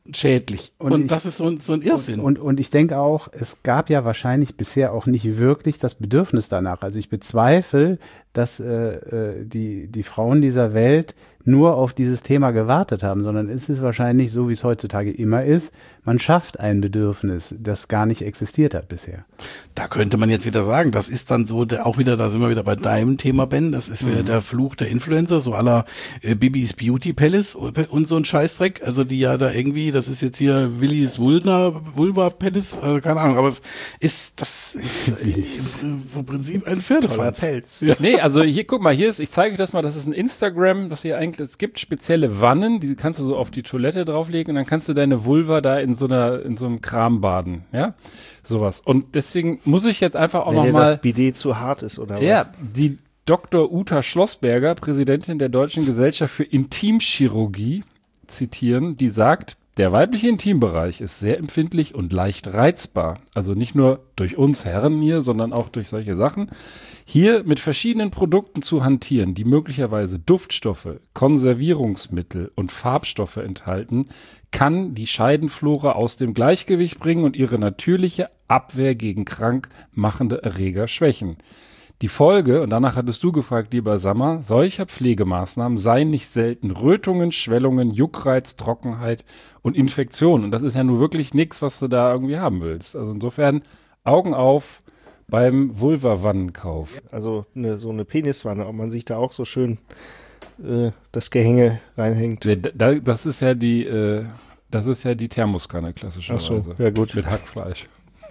schädlich. Und das ist so ein Irrsinn. Und ich denke auch, es gab ja wahrscheinlich bisher auch nicht wirklich das Bedürfnis danach. Also ich bezweifle, dass die Frauen dieser Welt nur auf dieses Thema gewartet haben, sondern es ist wahrscheinlich so, wie es heutzutage immer ist, man schafft ein Bedürfnis, das gar nicht existiert hat bisher. Da könnte man jetzt wieder sagen, das ist dann so, auch wieder, da sind wir wieder bei deinem Thema, Ben, das ist wieder der Fluch der Influencer, so à la Bibis Beauty Palace und so ein Scheißdreck, also die ja da irgendwie, das ist jetzt hier Willis Vulva Palace, also keine Ahnung, aber das ist im Prinzip ein Pferdefanz. Pelz. Ja. Nee, also hier, guck mal, ich zeige euch das mal, das ist ein Instagram, es gibt spezielle Wannen, die kannst du so auf die Toilette drauflegen und dann kannst du deine Vulva da in so einem Kram baden, ja, sowas. Und deswegen muss ich jetzt einfach auch Wenn nochmal. das Bidet zu hart ist, oder was? Ja, die Dr. Uta Schlossberger, Präsidentin der Deutschen Gesellschaft für Intimchirurgie, zitieren, die sagt, der weibliche Intimbereich ist sehr empfindlich und leicht reizbar. Also nicht nur durch uns Herren hier, sondern auch durch solche Sachen. Hier mit verschiedenen Produkten zu hantieren, die möglicherweise Duftstoffe, Konservierungsmittel und Farbstoffe enthalten, kann die Scheidenflora aus dem Gleichgewicht bringen und ihre natürliche Abwehr gegen krankmachende Erreger schwächen. Die Folge, und danach hattest du gefragt, lieber Sammer, solcher Pflegemaßnahmen seien nicht selten Rötungen, Schwellungen, Juckreiz, Trockenheit und Infektionen. Und das ist ja nun wirklich nichts, was du da irgendwie haben willst. Also insofern Augen auf beim Vulva-Wannenkauf. Also so eine Peniswanne, ob man sich da auch so schön das Gehänge reinhängt. Das ist ja die Thermoskanne klassischerweise. Ach so, ja gut. Mit Hackfleisch.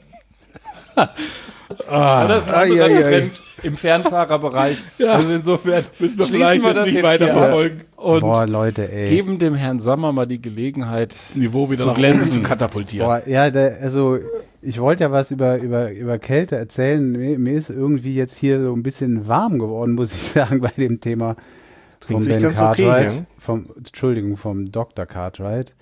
Das ist ein anderer Trend im Fernfahrerbereich. Ja. Also insofern Müssen wir schließen vielleicht jetzt nicht weiter hier verfolgen. und Boah, Leute, ey. geben dem Herrn Sammer mal die Gelegenheit, Das Niveau wieder zu nach unten glänzen. zu katapultieren. Boah, ja, also ich wollte ja was über Kälte erzählen. Mir ist irgendwie jetzt hier so ein bisschen warm geworden, muss ich sagen, bei dem Thema vom sich Ben ganz okay, Cartwright. ja? Vom Dr. Cartwright.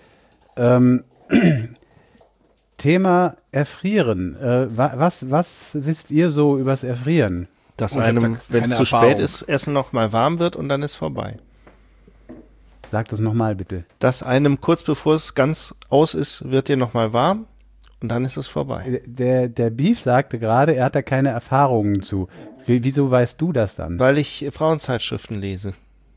Thema Erfrieren. Was wisst ihr so übers Erfrieren? Dass Ich hab da einem, wenn es keine zu spät Erfahrung. ist, Essen noch mal warm wird und dann ist vorbei. Sag das nochmal bitte. Dass einem kurz bevor es ganz aus ist, wird dir noch mal warm und dann ist es vorbei. Der Beef sagte gerade, er hat da keine Erfahrungen zu. Wieso weißt du das dann? Weil ich Frauenzeitschriften lese.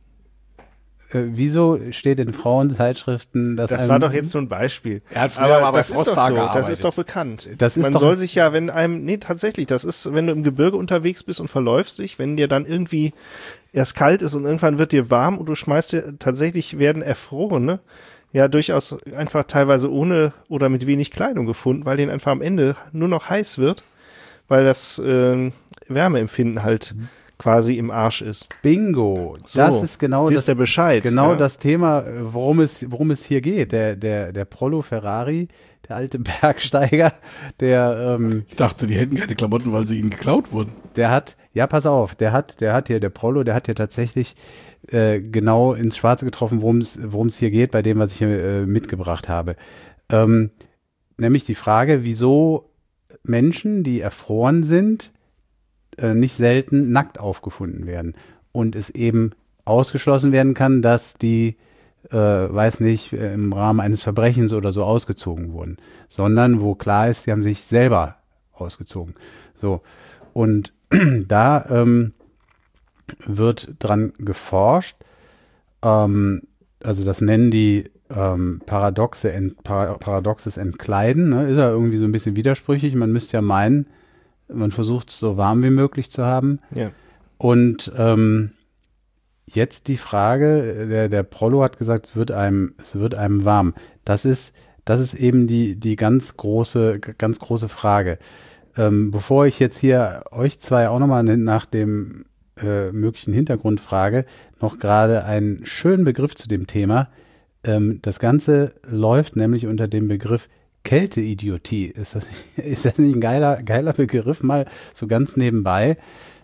Wieso steht in Frauenzeitschriften, dass Das war doch jetzt nur ein Beispiel. Er hat früher mal bei das ist doch Frostar so, das gearbeitet. ist doch bekannt. Das ist Man doch- soll sich ja, tatsächlich, das ist, wenn du im Gebirge unterwegs bist und verläufst dich, wenn dir dann irgendwie erst kalt ist und irgendwann wird dir warm und du schmeißt dir, tatsächlich werden Erfrorene ja durchaus einfach teilweise ohne oder mit wenig Kleidung gefunden, weil denen einfach am Ende nur noch heiß wird, weil das Wärmeempfinden halt quasi im Arsch ist. Bingo. So, Das ist genau wisst ihr Bescheid. Genau ja? das Thema, worum es hier geht. Der Prollo Ferrari, der alte Bergsteiger, der Ich dachte, die hätten keine Klamotten, weil sie ihnen geklaut wurden. pass auf, der Prollo, der hat hier tatsächlich genau ins Schwarze getroffen, worum es hier geht, bei dem, was ich hier mitgebracht habe. Nämlich die Frage, wieso Menschen, die erfroren sind, nicht selten nackt aufgefunden werden. Und es eben ausgeschlossen werden kann, dass die, im Rahmen eines Verbrechens oder so ausgezogen wurden. Sondern wo klar ist, die haben sich selber ausgezogen. So. Und da wird dran geforscht. Also das nennen die paradoxes Entkleiden. Ne? Ist ja irgendwie so ein bisschen widersprüchlich. Man müsste ja meinen, man versucht es so warm wie möglich zu haben. Ja. Und jetzt die Frage, der Prollo hat gesagt, es wird einem warm. Das ist eben die ganz große Frage. Bevor ich jetzt hier euch zwei auch nochmal nach dem möglichen Hintergrund frage, noch gerade einen schönen Begriff zu dem Thema. Das Ganze läuft nämlich unter dem Begriff Kälteidiotie. Ist das nicht ein geiler Begriff, mal so ganz nebenbei?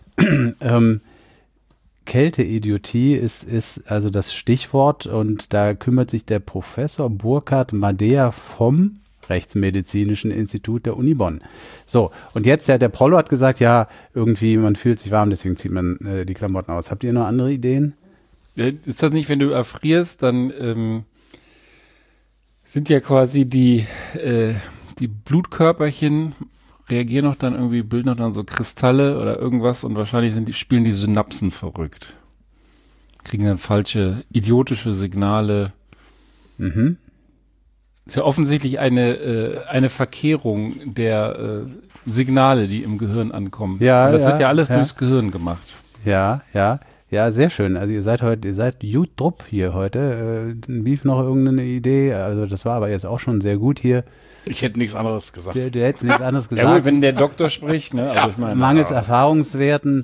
Kälteidiotie ist also das Stichwort und da kümmert sich der Professor Burkhard Madea vom Rechtsmedizinischen Institut der Uni Bonn. So, und jetzt, der Prollo hat gesagt, ja, irgendwie, man fühlt sich warm, deswegen zieht man die Klamotten aus. Habt ihr noch andere Ideen? Ist das nicht, wenn du erfrierst, dann Sind ja quasi die Blutkörperchen reagieren noch dann irgendwie, bilden noch dann so Kristalle oder irgendwas und wahrscheinlich spielen die Synapsen verrückt. Kriegen dann falsche, idiotische Signale. Mhm. Ist ja offensichtlich eine Verkehrung der Signale, die im Gehirn ankommen. Ja, und das wird ja alles ja. durchs Gehirn gemacht. Ja, sehr schön. Also ihr seid gut drupp hier heute. Lief noch irgendeine Idee? Also das war aber jetzt auch schon sehr gut hier. Ich hätte nichts anderes gesagt. Du hättest nichts anderes gesagt. Ja gut, wenn der Doktor spricht, ne? Also ich meine, Mangels Erfahrungswerten.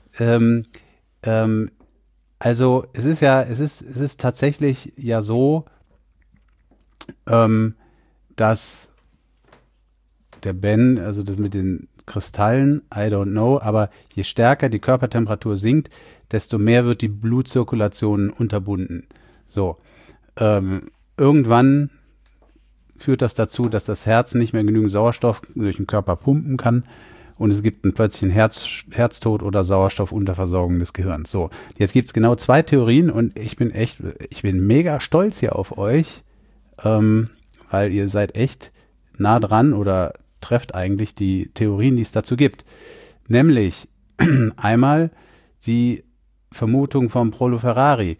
Also es ist tatsächlich ja so, dass der Ben, also das mit den Kristallen, I don't know, aber je stärker die Körpertemperatur sinkt, desto mehr wird die Blutzirkulation unterbunden. So, irgendwann führt das dazu, dass das Herz nicht mehr genügend Sauerstoff durch den Körper pumpen kann und es gibt einen plötzlichen Herztod oder Sauerstoffunterversorgung des Gehirns. So, jetzt gibt es genau 2 Theorien und ich bin mega stolz hier auf euch, weil ihr seid echt nah dran oder trefft eigentlich die Theorien, die es dazu gibt. Nämlich einmal die Vermutung von Prolo Ferrari.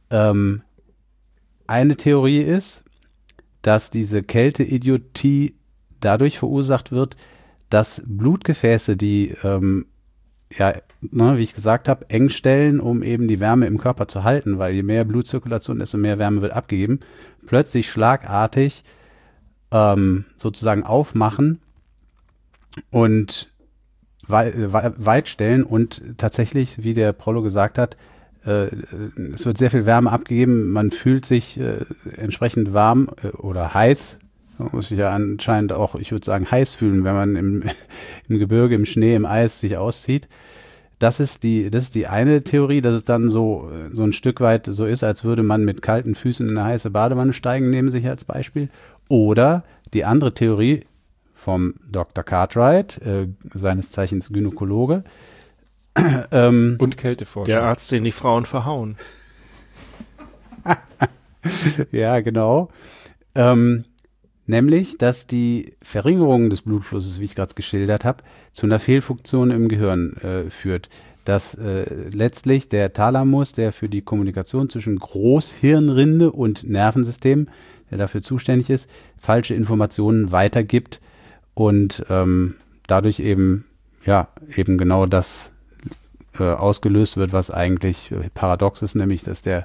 Eine Theorie ist, dass diese Kälteidiotie dadurch verursacht wird, dass Blutgefäße, die, wie ich gesagt habe, eng stellen, um eben die Wärme im Körper zu halten, weil je mehr Blutzirkulation, desto mehr Wärme wird abgegeben, plötzlich schlagartig sozusagen aufmachen und weit stellen und tatsächlich, wie der Prollo gesagt hat, es wird sehr viel Wärme abgegeben, man fühlt sich entsprechend warm oder heiß, man muss sich ja anscheinend auch, ich würde sagen, heiß fühlen, wenn man im Gebirge, im Schnee, im Eis sich auszieht. Das ist die eine Theorie, dass es dann so ein Stück weit so ist, als würde man mit kalten Füßen in eine heiße Badewanne steigen, nehmen sich als Beispiel. Oder die andere Theorie vom Dr. Cartwright, seines Zeichens Gynäkologe. Und Kälteforscher. Der Arzt, den die Frauen verhauen. Ja, genau. Nämlich, dass die Verringerung des Blutflusses, wie ich gerade geschildert habe, zu einer Fehlfunktion im Gehirn führt. Dass letztlich der Thalamus, der für die Kommunikation zwischen Großhirnrinde und Nervensystem, der dafür zuständig ist, falsche Informationen weitergibt und dadurch eben genau das ausgelöst wird, was eigentlich paradox ist, nämlich dass der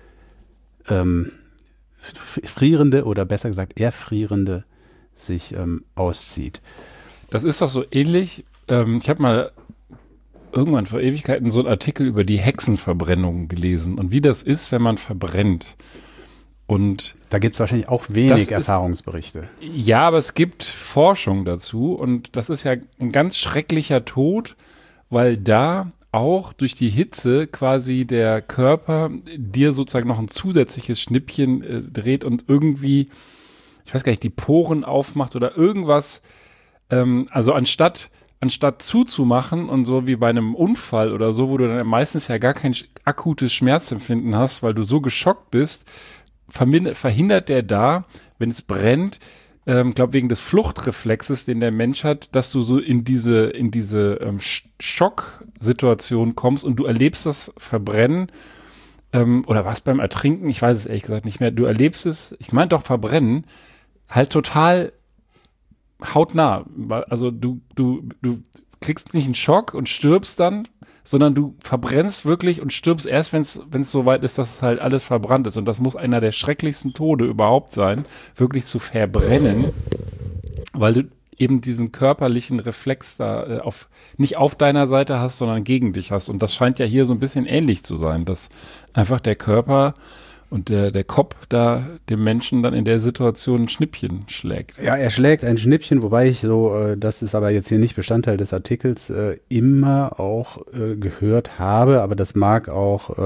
Frierende oder besser gesagt Erfrierende sich auszieht. Das ist doch so ähnlich. Ich habe mal irgendwann vor Ewigkeiten so einen Artikel über die Hexenverbrennung gelesen und wie das ist, wenn man verbrennt. Und da gibt es wahrscheinlich auch wenig Erfahrungsberichte. Ja, aber es gibt Forschung dazu und das ist ja ein ganz schrecklicher Tod, weil da auch durch die Hitze quasi der Körper dir sozusagen noch ein zusätzliches Schnippchen dreht und irgendwie, ich weiß gar nicht, die Poren aufmacht oder irgendwas. Also anstatt zuzumachen und so wie bei einem Unfall oder so, wo du dann meistens ja gar kein akutes Schmerzempfinden hast, weil du so geschockt bist, verhindert der da, wenn es brennt, glaube wegen des Fluchtreflexes, den der Mensch hat, dass du so in diese Schocksituation kommst und du erlebst das Verbrennen oder was beim Ertrinken, ich weiß es ehrlich gesagt nicht mehr, du erlebst es, ich meine doch Verbrennen, halt total hautnah. Also du kriegst nicht einen Schock und stirbst dann, sondern du verbrennst wirklich und stirbst erst, wenn es so weit ist, dass halt alles verbrannt ist. Und das muss einer der schrecklichsten Tode überhaupt sein, wirklich zu verbrennen, weil du eben diesen körperlichen Reflex da nicht auf deiner Seite hast, sondern gegen dich hast. Und das scheint ja hier so ein bisschen ähnlich zu sein, dass einfach der Körper und der Kopf da dem Menschen dann in der Situation ein Schnippchen schlägt. Ja, er schlägt ein Schnippchen, wobei ich so, das ist aber jetzt hier nicht Bestandteil des Artikels, immer auch gehört habe, aber das mag auch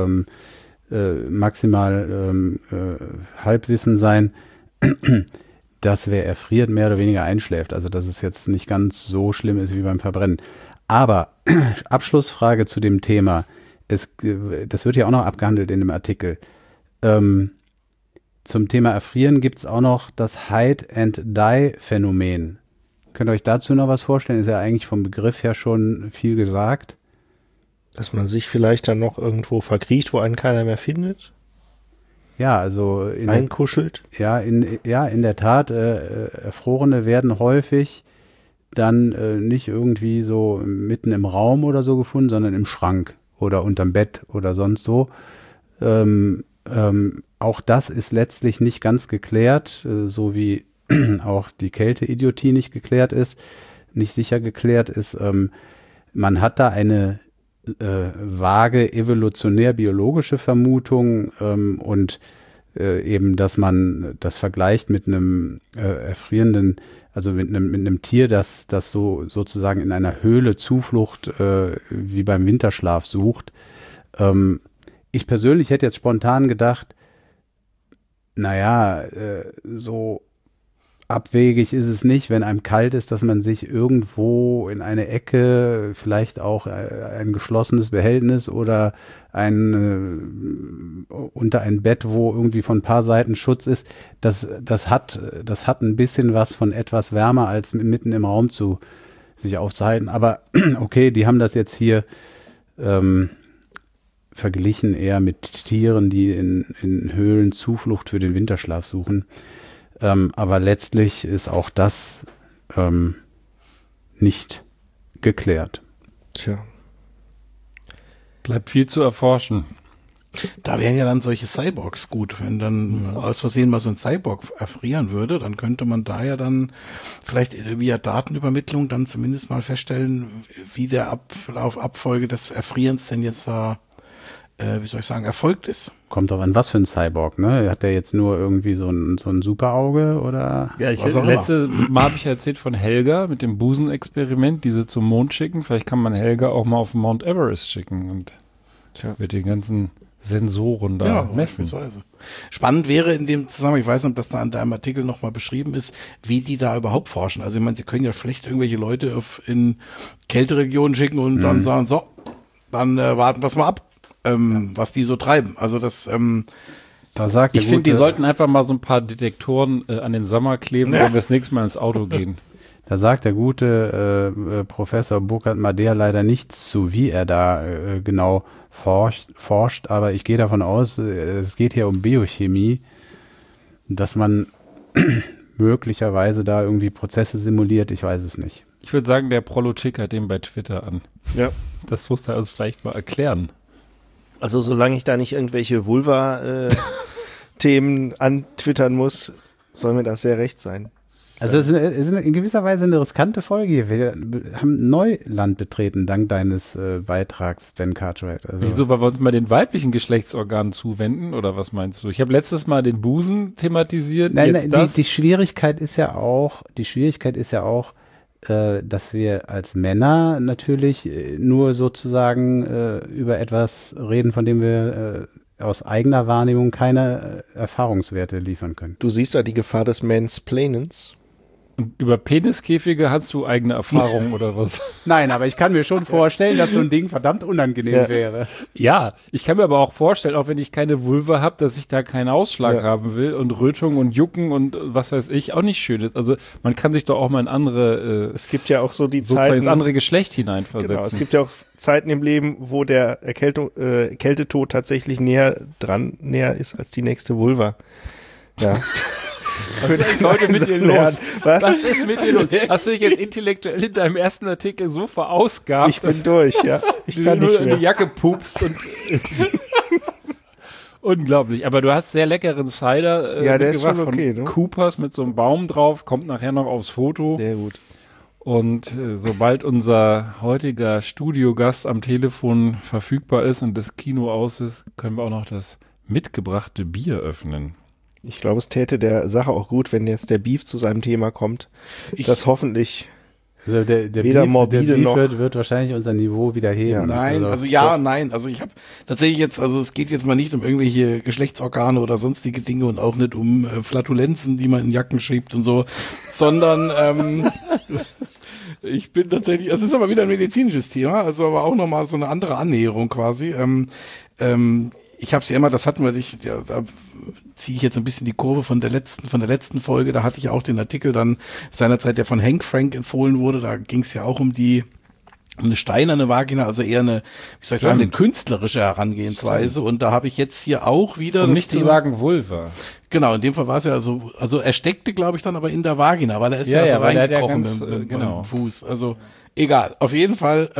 maximal Halbwissen sein, dass wer erfriert, mehr oder weniger einschläft. Also dass es jetzt nicht ganz so schlimm ist wie beim Verbrennen. Aber Abschlussfrage zu dem Thema, das wird ja auch noch abgehandelt in dem Artikel. zum Thema Erfrieren gibt es auch noch das Hide-and-Die-Phänomen. Könnt ihr euch dazu noch was vorstellen? Ist ja eigentlich vom Begriff her schon viel gesagt. Dass man sich vielleicht dann noch irgendwo verkriecht, wo einen keiner mehr findet. Ja, also einkuschelt. In der Tat, Erfrorene werden häufig dann nicht irgendwie so mitten im Raum oder so gefunden, sondern im Schrank oder unterm Bett oder sonst so. Auch das ist letztlich nicht ganz geklärt, so wie auch die Kälteidiotie nicht sicher geklärt ist. Man hat da eine vage evolutionär-biologische Vermutung und eben, dass man das vergleicht mit einem erfrierenden, also mit einem Tier, das so sozusagen in einer Höhle Zuflucht wie beim Winterschlaf sucht. Ich persönlich hätte jetzt spontan gedacht, naja, so abwegig ist es nicht, wenn einem kalt ist, dass man sich irgendwo in eine Ecke, vielleicht auch ein geschlossenes Behältnis oder unter ein Bett, wo irgendwie von ein paar Seiten Schutz ist, das hat ein bisschen was von etwas wärmer, als mitten im Raum sich aufzuhalten. Aber okay, die haben das jetzt hier verglichen eher mit Tieren, die in Höhlen Zuflucht für den Winterschlaf suchen. Aber letztlich ist auch das nicht geklärt. Tja. Bleibt viel zu erforschen. Da wären ja dann solche Cyborgs gut. Wenn dann aus Versehen mal so ein Cyborg erfrieren würde, dann könnte man da ja dann vielleicht via Datenübermittlung dann zumindest mal feststellen, wie der Abfolge des Erfrierens denn jetzt da, erfolgt ist. Kommt doch an, was für ein Cyborg, ne? Hat der jetzt nur irgendwie so ein Superauge oder? Ja, letzte Mal habe ich erzählt von Helga mit dem Busenexperiment, die sie zum Mond schicken. Vielleicht kann man Helga auch mal auf Mount Everest schicken und mit den ganzen Sensoren da messen. Spannend wäre in dem Zusammenhang, ich weiß nicht, ob das da in deinem Artikel nochmal beschrieben ist, wie die da überhaupt forschen. Also ich meine, sie können ja schlecht irgendwelche Leute in Kälteregionen schicken und dann sagen, so, dann warten wir es mal ab. Was die so treiben. Also das, ich finde, die sollten einfach mal so ein paar Detektoren an den Sommer kleben, wenn wir das nächste Mal ins Auto gehen. Da sagt der gute Professor Burkhard Mader leider nichts zu, wie er da genau forscht, aber ich gehe davon aus, es geht hier um Biochemie, dass man möglicherweise da irgendwie Prozesse simuliert, ich weiß es nicht. Ich würde sagen, der Prolochick hat den bei Twitter an. Ja. Das muss er uns vielleicht mal erklären. Also solange ich da nicht irgendwelche Vulva-Themen antwittern muss, soll mir das sehr recht sein. Also es ist in gewisser Weise eine riskante Folge hier. Wir haben Neuland betreten, dank deines Beitrags, Ben Cartwright. Also wieso, weil wir uns mal den weiblichen Geschlechtsorganen zuwenden, oder was meinst du? Ich habe letztes Mal den Busen thematisiert. Nein, die Schwierigkeit ist ja auch, dass wir als Männer natürlich nur sozusagen über etwas reden, von dem wir aus eigener Wahrnehmung keine Erfahrungswerte liefern können. Du siehst da die Gefahr des Mansplainens. Und über Peniskäfige hast du eigene Erfahrungen oder was? Nein, aber ich kann mir schon vorstellen, dass so ein Ding verdammt unangenehm wäre. Ja, ich kann mir aber auch vorstellen, auch wenn ich keine Vulva habe, dass ich da keinen Ausschlag haben will und Rötung und Jucken und was weiß ich, auch nicht schön ist. Also man kann sich doch auch mal in andere, es gibt ja auch so die sozusagen Zeiten, ins andere Geschlecht hineinversetzen. Genau, es gibt ja auch Zeiten im Leben, wo der Kältetod tatsächlich näher ist als die nächste Vulva. Ja. Was ist eigentlich heute mit dir los? Was ist mit dir los? Hast du dich jetzt intellektuell in deinem ersten Artikel so verausgabt? Ich bin durch, ja. Ich kann nur nicht mehr. in die Jacke pupst und unglaublich. Aber du hast sehr leckeren Cider ja, der ist schon von okay, ne? Coopers mit so einem Baum drauf, kommt nachher noch aufs Foto. Sehr gut. Und sobald unser heutiger Studiogast am Telefon verfügbar ist und das Kino aus ist, können wir auch noch das mitgebrachte Bier öffnen. Ich glaube, es täte der Sache auch gut, wenn jetzt der Beef zu seinem Thema kommt. Das hoffentlich also der weder Beef, morbide der Beef noch... wird wahrscheinlich unser Niveau wieder heben. Nein, nein. Also ich habe tatsächlich jetzt, also es geht jetzt mal nicht um irgendwelche Geschlechtsorgane oder sonstige Dinge und auch nicht um Flatulenzen, die man in Jacken schiebt und so, sondern ich bin tatsächlich, es ist aber wieder ein medizinisches Thema, also aber auch nochmal so eine andere Annäherung quasi. ich habe es ja immer, das hatten wir da ziehe ich jetzt ein bisschen die Kurve von der letzten Folge, da hatte ich auch den Artikel dann seinerzeit, der von Hank Frank empfohlen wurde, da ging es ja auch um eine steinerne Vagina, also eher eine, wie soll ich sagen, eine künstlerische Herangehensweise. Und da habe ich jetzt hier auch wieder um nicht zu sagen Vulva. Genau, in dem Fall war es ja also er steckte, glaube ich, dann aber in der Vagina, weil er ist so reingekrochen mit dem Fuß. Also egal, auf jeden Fall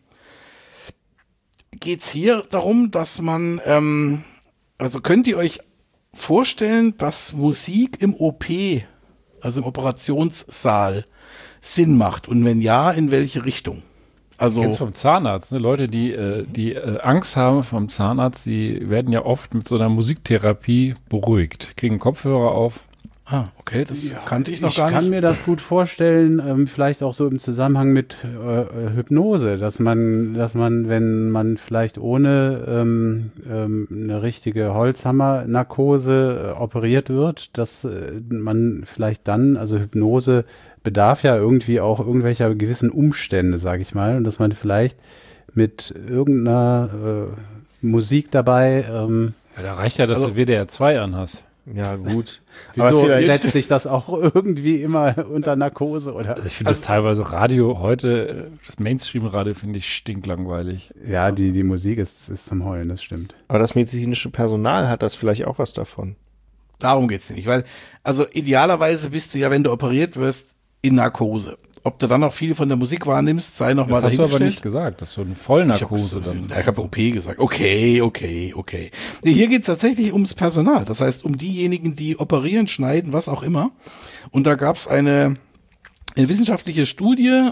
geht's hier darum, dass man, also könnt ihr euch vorstellen, dass Musik im OP, also im Operationssaal, Sinn macht? Und wenn ja, in welche Richtung? Also Kennst du vom Zahnarzt, ne? Leute, die Angst haben vom Zahnarzt, die werden ja oft mit so einer Musiktherapie beruhigt, kriegen Kopfhörer auf. Ah, okay, das kannte ich noch gar nicht. Ich kann mir das gut vorstellen, vielleicht auch so im Zusammenhang mit Hypnose, dass man, wenn man vielleicht ohne eine richtige Holzhammer-Narkose operiert wird, dass man vielleicht dann, also Hypnose bedarf ja irgendwie auch irgendwelcher gewissen Umstände, sage ich mal, und dass man vielleicht mit irgendeiner Musik dabei Ja, da reicht ja, dass du WDR 2 anhast. Ja, gut. Wieso setzt sich das auch irgendwie immer unter Narkose? Oder? Also ich finde das teilweise Radio heute, das Mainstream-Radio finde ich stinklangweilig. Ja, die Musik ist zum Heulen, das stimmt. Aber das medizinische Personal hat das vielleicht auch was davon. Darum geht's nicht, weil, also idealerweise bist du ja, wenn du operiert wirst, in Narkose. Ob du dann noch viel von der Musik wahrnimmst, sei noch mal dahingestellt. Das hast du aber nicht gesagt, das ist so eine Vollnarkose dann. Ich habe OP gesagt. Okay. Nee, hier geht's tatsächlich ums Personal. Das heißt, um diejenigen, die operieren, schneiden, was auch immer. Und da gab's eine wissenschaftliche Studie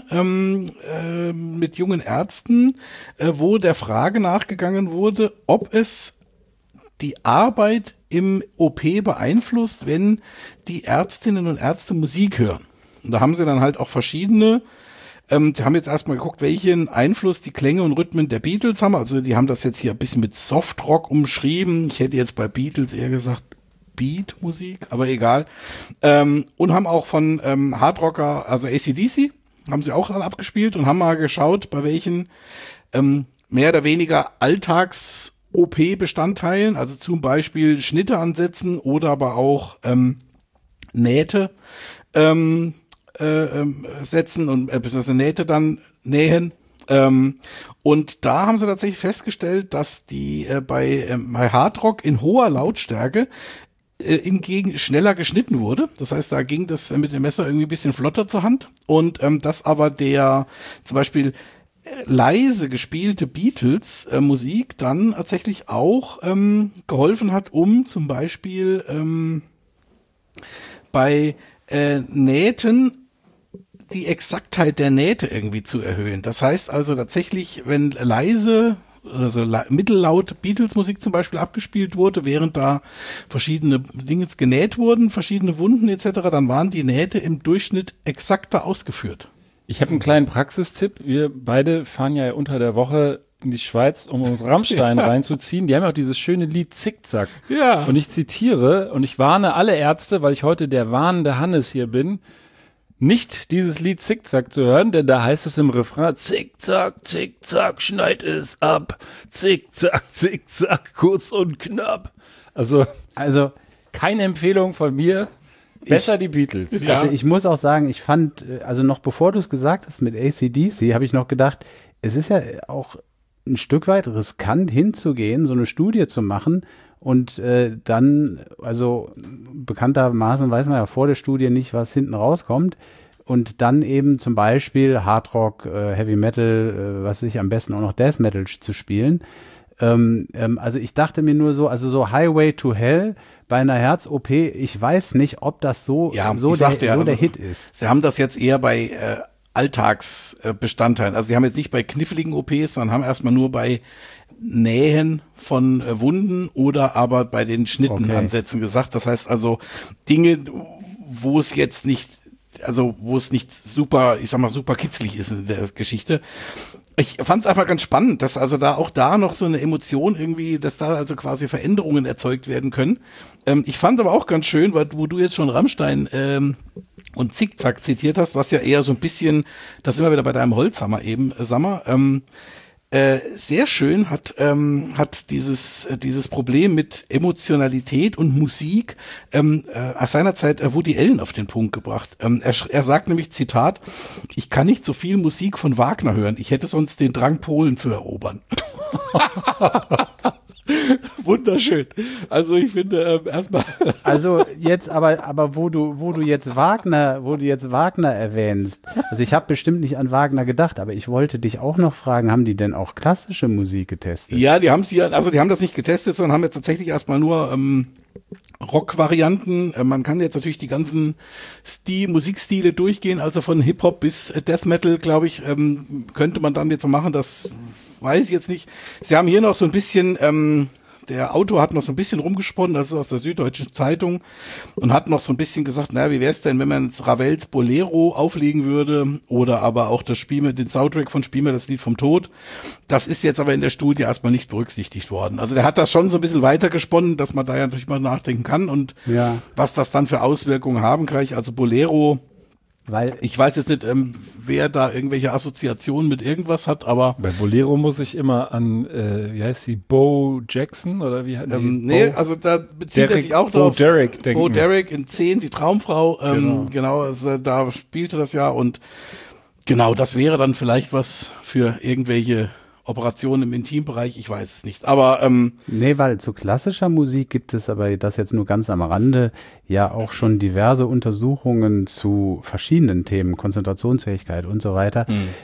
mit jungen Ärzten, wo der Frage nachgegangen wurde, ob es die Arbeit im OP beeinflusst, wenn die Ärztinnen und Ärzte Musik hören. Und da haben sie dann halt auch verschiedene, sie haben jetzt erstmal geguckt, welchen Einfluss die Klänge und Rhythmen der Beatles haben. Also die haben das jetzt hier ein bisschen mit Softrock umschrieben. Ich hätte jetzt bei Beatles eher gesagt Beatmusik, aber egal. Und haben auch von Hardrocker, also AC/DC, haben sie auch dann abgespielt und haben mal geschaut, bei welchen mehr oder weniger Alltags-OP-Bestandteilen, also zum Beispiel Schnitte ansetzen oder aber auch Nähte setzen und beziehungsweise Nähte dann nähen. Und da haben sie tatsächlich festgestellt, dass die bei Hardrock in hoher Lautstärke hingegen schneller geschnitten wurde. Das heißt, da ging das mit dem Messer irgendwie ein bisschen flotter zur Hand. Und dass aber der zum Beispiel leise gespielte Beatles-Musik dann tatsächlich auch geholfen hat, um zum Beispiel bei Nähten die Exaktheit der Nähte irgendwie zu erhöhen. Das heißt also tatsächlich, wenn leise oder so mittellaut Beatles-Musik zum Beispiel abgespielt wurde, während da verschiedene Dinge genäht wurden, verschiedene Wunden etc., dann waren die Nähte im Durchschnitt exakter ausgeführt. Ich habe einen kleinen Praxistipp. Wir beide fahren ja unter der Woche in die Schweiz, um uns Rammstein reinzuziehen. Die haben ja auch dieses schöne Lied Zickzack. Ja. Und ich zitiere, und ich warne alle Ärzte, weil ich heute der warnende Hannes hier bin, nicht dieses Lied Zickzack zu hören, denn da heißt es im Refrain, Zickzack, Zickzack, schneid es ab. Zickzack, Zickzack, kurz und knapp. Also keine Empfehlung von mir. Besser die Beatles. Ja. Also ich muss auch sagen, ich fand, also noch bevor du es gesagt hast mit AC/DC, habe ich noch gedacht, es ist ja auch ein Stück weit riskant hinzugehen, so eine Studie zu machen und dann, also bekanntermaßen weiß man ja vor der Studie nicht, was hinten rauskommt und dann eben zum Beispiel Hardrock, Heavy Metal, was weiß ich, am besten auch noch Death Metal zu spielen. Also ich dachte mir nur so, also so Highway to Hell bei einer Herz-OP, ich weiß nicht, ob das so der Hit ist. Sie haben das jetzt eher bei Alltagsbestandteilen. Also die haben jetzt nicht bei kniffligen OPs, sondern haben erstmal nur bei Nähen von Wunden oder aber bei den Schnittenansätzen gesagt. Das heißt also Dinge, wo es nicht super, ich sag mal, super kitzlig ist in der Geschichte. Ich fand es einfach ganz spannend, dass also da noch so eine Emotion irgendwie, dass da also quasi Veränderungen erzeugt werden können. Ich fand aber auch ganz schön, wo du jetzt schon Rammstein und Zickzack zitiert hast, was ja eher so ein bisschen, das immer wieder bei deinem Holzhammer eben, Sammer, sehr schön hat dieses Problem mit Emotionalität und Musik seinerzeit Woody Allen auf den Punkt gebracht. Er sagt nämlich, Zitat, ich kann nicht so viel Musik von Wagner hören, ich hätte sonst den Drang, Polen zu erobern. Wunderschön. Also ich finde erstmal. Also jetzt aber wo du jetzt Wagner erwähnst. Also ich habe bestimmt nicht an Wagner gedacht, aber ich wollte dich auch noch fragen, haben die denn auch klassische Musik getestet? Ja, die haben das nicht getestet, sondern haben jetzt tatsächlich erstmal nur Rock-Varianten. Man kann jetzt natürlich die ganzen Musikstile durchgehen, also von Hip-Hop bis Death Metal, glaube ich, könnte man dann jetzt machen, das weiß ich jetzt nicht. Sie haben hier noch so ein bisschen, der Autor hat noch so ein bisschen rumgesponnen, das ist aus der Süddeutschen Zeitung, und hat noch so ein bisschen gesagt, naja, wie wäre es denn, wenn man jetzt Ravels Bolero auflegen würde oder aber auch den Soundtrack von Spiel mir das Lied vom Tod. Das ist jetzt aber in der Studie erstmal nicht berücksichtigt worden. Also der hat das schon so ein bisschen weiter gesponnen, dass man da ja natürlich mal nachdenken kann und was das dann für Auswirkungen haben kann. Also Bolero, weil ich weiß jetzt nicht, wer da irgendwelche Assoziationen mit irgendwas hat, aber bei Bolero muss ich immer an, wie heißt sie, Bo Jackson oder wie heißt nee, also da bezieht er sich auch drauf. Bo Derek in 10, die Traumfrau, genau, also da spielte das ja und genau, das wäre dann vielleicht was für irgendwelche Operationen im Intimbereich, ich weiß es nicht, aber nee, weil zu klassischer Musik gibt es aber, das jetzt nur ganz am Rande, ja auch schon diverse Untersuchungen zu verschiedenen Themen, Konzentrationsfähigkeit und so weiter.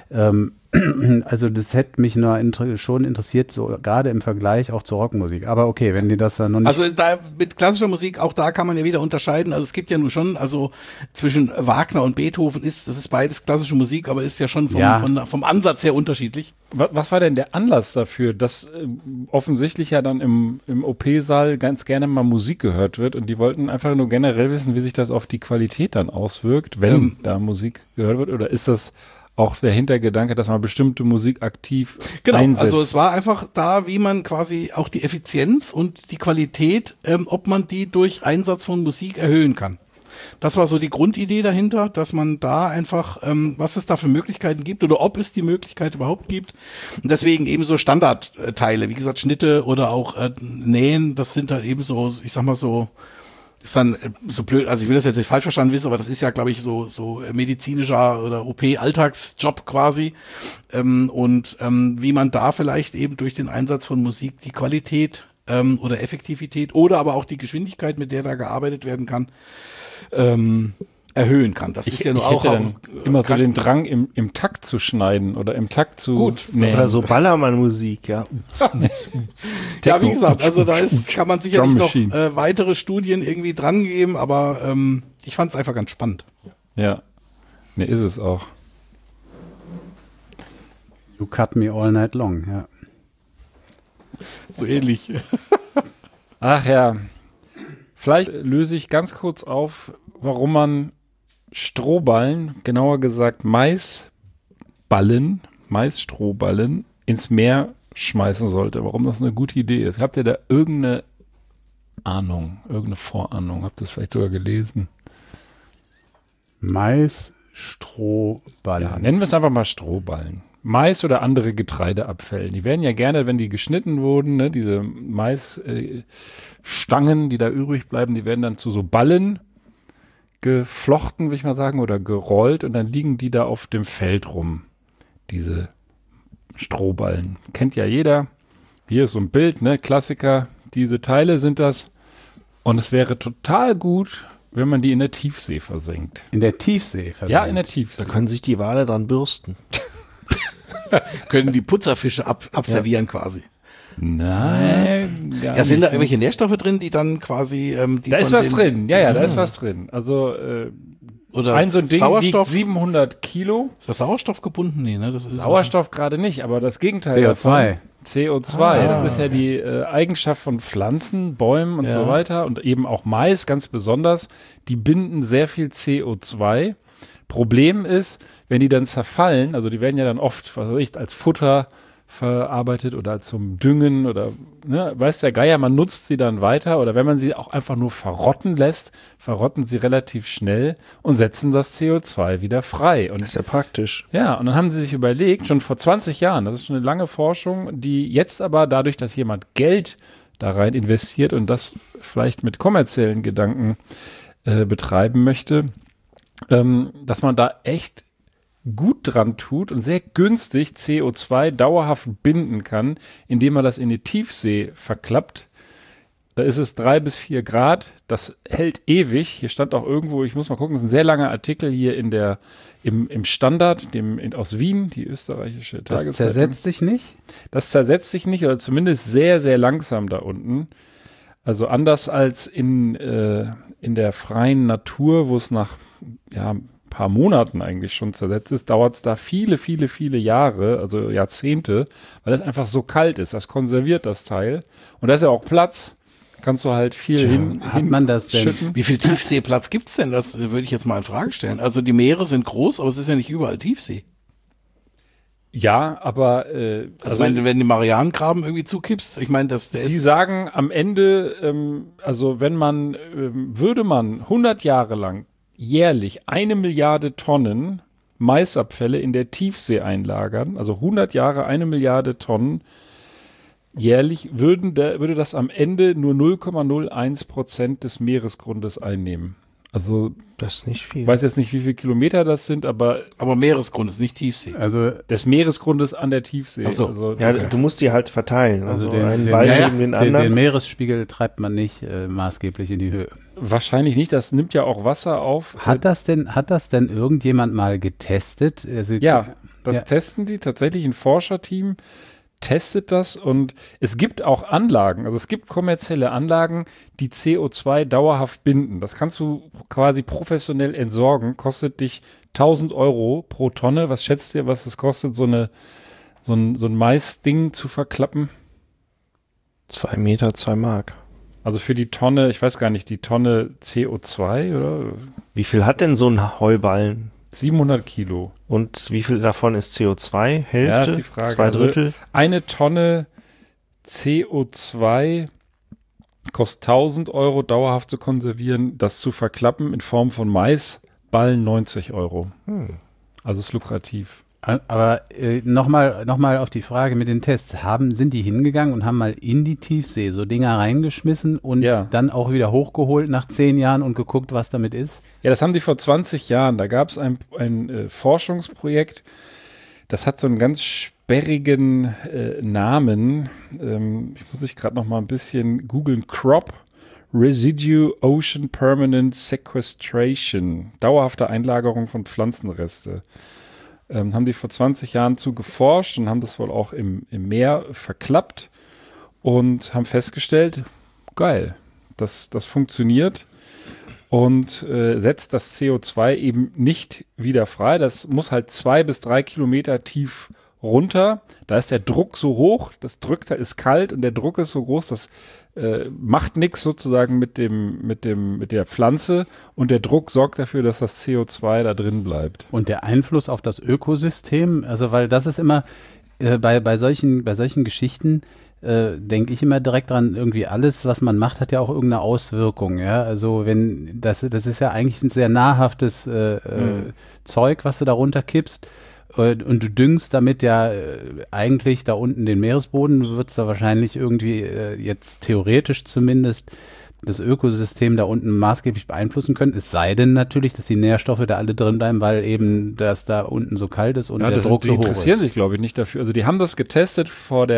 Also das hätte mich nur schon interessiert, so gerade im Vergleich auch zur Rockmusik. Aber okay, wenn die das dann noch nicht... Also da mit klassischer Musik, auch da kann man ja wieder unterscheiden. Also es gibt ja nun schon, also zwischen Wagner und Beethoven das ist beides klassische Musik, aber ist ja schon vom Ansatz her unterschiedlich. Was war denn der Anlass dafür, dass offensichtlich ja dann im OP-Saal ganz gerne mal Musik gehört wird und die wollten einfach nur generell wissen, wie sich das auf die Qualität dann auswirkt, wenn da Musik gehört wird? Oder ist das auch der Hintergedanke, dass man bestimmte Musik aktiv einsetzt? Also es war einfach da, wie man quasi auch die Effizienz und die Qualität, ob man die durch Einsatz von Musik erhöhen kann. Das war so die Grundidee dahinter, dass man da einfach, was es da für Möglichkeiten gibt oder ob es die Möglichkeit überhaupt gibt. Und deswegen eben so Standardteile, wie gesagt Schnitte oder auch Nähen, das sind halt eben so, ich sag mal so, ist dann so blöd, also ich will das jetzt nicht falsch verstanden wissen, aber das ist ja, glaube ich, so medizinischer oder OP-Alltagsjob quasi. Wie man da vielleicht eben durch den Einsatz von Musik die Qualität oder Effektivität oder aber auch die Geschwindigkeit, mit der da gearbeitet werden kann, erhöhen kann. Das ist ja nur auch immer so den Drang im Takt zu schneiden oder im Takt zu nähen. Oder so Ballermann-Musik, ja. Ja, wie gesagt, also kann man sicherlich noch weitere Studien irgendwie dran geben, aber ich fand es einfach ganz spannend. Ja, ne, ist es auch. You cut me all night long, ja. So ähnlich. Ach ja. Vielleicht löse ich ganz kurz auf, warum man Strohballen, genauer gesagt Maisstrohballen ins Meer schmeißen sollte. Warum das eine gute Idee ist. Habt ihr da irgendeine Ahnung, irgendeine Vorahnung? Habt ihr das vielleicht sogar gelesen? Maisstrohballen. Ja, nennen wir es einfach mal Strohballen. Mais oder andere Getreideabfälle. Die werden ja gerne, wenn die geschnitten wurden, ne, diese Maisstangen, die da übrig bleiben, die werden dann zu so Ballen geflochten, will ich mal sagen, oder gerollt und dann liegen die da auf dem Feld rum, diese Strohballen. Kennt ja jeder. Hier ist so ein Bild, ne, Klassiker. Diese Teile sind das. Und es wäre total gut, wenn man die in der Tiefsee versenkt. In der Tiefsee versenkt? Ja, in der Tiefsee. Da können sich die Wale dran bürsten. Können die Putzerfische abservieren quasi. Nein, gar nicht. Sind da irgendwelche Nährstoffe drin, die dann quasi... da ist was drin, da ist was drin. Also oder so ein Ding wiegt 700 Kilo. Ist das Sauerstoff gebunden? Nee, ne? Das ist Sauerstoff gerade nicht, aber das Gegenteil davon. CO2. Das ist ja die Eigenschaft von Pflanzen, Bäumen und so weiter und eben auch Mais ganz besonders. Die binden sehr viel CO2. Problem ist, wenn die dann zerfallen, also die werden ja dann oft, was weiß ich, als Futter verarbeitet oder zum Düngen oder, ne, weiß der Geier, man nutzt sie dann weiter oder wenn man sie auch einfach nur verrotten lässt, verrotten sie relativ schnell und setzen das CO2 wieder frei. Und Das ist ja praktisch. ja, und dann haben sie sich überlegt, schon vor 20 Jahren, das ist schon eine lange Forschung, die jetzt aber dadurch, dass jemand Geld da rein investiert und das vielleicht mit kommerziellen Gedanken betreiben möchte, dass man da echt gut dran tut und sehr günstig CO2 dauerhaft binden kann, indem man das in die Tiefsee verklappt. Da ist es 3 bis 4 Grad, das hält ewig. Hier stand auch irgendwo, ich muss mal gucken, das ist ein sehr langer Artikel hier im Standard, aus Wien, die österreichische Das Tageszeitung. zersetzt sich nicht? Das zersetzt sich nicht oder zumindest sehr, sehr langsam da unten. Also anders als in der freien Natur, wo es nach ein paar Monaten eigentlich schon zersetzt ist, dauert es da viele, viele, viele Jahre, also Jahrzehnte, weil es einfach so kalt ist. Das konserviert das Teil. Und da ist ja auch Platz. Kannst du halt viel Hat man das denn? schütten. Wie viel Tiefseeplatz gibt's denn? Das würde ich jetzt mal in Frage stellen. Also die Meere sind groß, aber es ist ja nicht überall Tiefsee. Ja, aber Also wenn du den Marianengraben irgendwie zukippst, ich meine, der die ist... sagen am Ende, also wenn man, würde man 100 Jahre lang jährlich 1 Milliarde Tonnen Maisabfälle in der Tiefsee einlagern, also 100 Jahre 1 Milliarde Tonnen jährlich, würde das am Ende nur 0,01% des Meeresgrundes einnehmen. Also Das ist nicht viel. ich weiß jetzt nicht, wie viele Kilometer das sind, aber Aber Meeresgrund ist nicht Tiefsee. Also des Meeresgrundes an der Tiefsee. Ach so. Also Ja, das- du musst die halt verteilen. Also Also den- einen den- Ball Ja, ja. neben den den anderen. Meeresspiegel treibt man nicht maßgeblich in die Höhe. wahrscheinlich nicht, das nimmt ja auch Wasser auf. Hat das denn irgendjemand mal getestet? Also, Ja, das Ja. testen die tatsächlich, ein Forscherteam testet das und es gibt auch Anlagen, also es gibt kommerzielle Anlagen, die CO2 dauerhaft binden. Das kannst du quasi professionell entsorgen, kostet dich 1.000 Euro pro Tonne. Was schätzt ihr, was es kostet, so ein Maisding zu verklappen? 2 Meter, 2 Mark. Also für die Tonne, ich weiß gar nicht, die Tonne CO2 oder Wie viel hat denn so ein Heuballen? 700 Kilo. Und wie viel davon ist CO2? Hälfte? Ja, ist die Frage. 2 Also, Drittel? Eine Tonne CO2 kostet 1.000 Euro dauerhaft zu konservieren, das zu verklappen in Form von Maisballen 90 Euro. Also ist lukrativ. Aber nochmal auf die Frage mit den Tests. Sind die hingegangen und haben mal in die Tiefsee so Dinger reingeschmissen und Ja. dann auch wieder hochgeholt nach 10 Jahren und geguckt, was damit ist? Ja, das haben die vor 20 Jahren. Da gab es ein Forschungsprojekt, das hat so einen ganz sperrigen Namen. Ich muss gerade noch mal ein bisschen googeln. Crop Residue Ocean Permanent Sequestration. Dauerhafte Einlagerung von Pflanzenreste. Haben die vor 20 Jahren zu geforscht und haben das wohl auch im Meer verklappt und haben festgestellt, geil, das funktioniert und setzt das CO2 eben nicht wieder frei. Das muss halt 2 bis 3 Kilometer tief runter. Da ist der Druck so hoch, das drückt, ist kalt und der Druck ist so groß, das macht nichts sozusagen mit der Pflanze und der Druck sorgt dafür, dass das CO2 da drin bleibt. Und der Einfluss auf das Ökosystem, also weil das ist immer bei solchen Geschichten denke ich immer direkt dran, irgendwie alles, was man macht, hat ja auch irgendeine Auswirkung, ja, also wenn, das ist ja eigentlich ein sehr nahrhaftes Zeug, was du da runterkippst und du düngst damit ja eigentlich da unten den Meeresboden, wird es da wahrscheinlich irgendwie jetzt theoretisch zumindest das Ökosystem da unten maßgeblich beeinflussen können, es sei denn natürlich, dass die Nährstoffe da alle drin bleiben, weil eben das da unten so kalt ist und der Druck die so hoch interessieren ist. sich, glaube ich, nicht dafür. Also die haben das getestet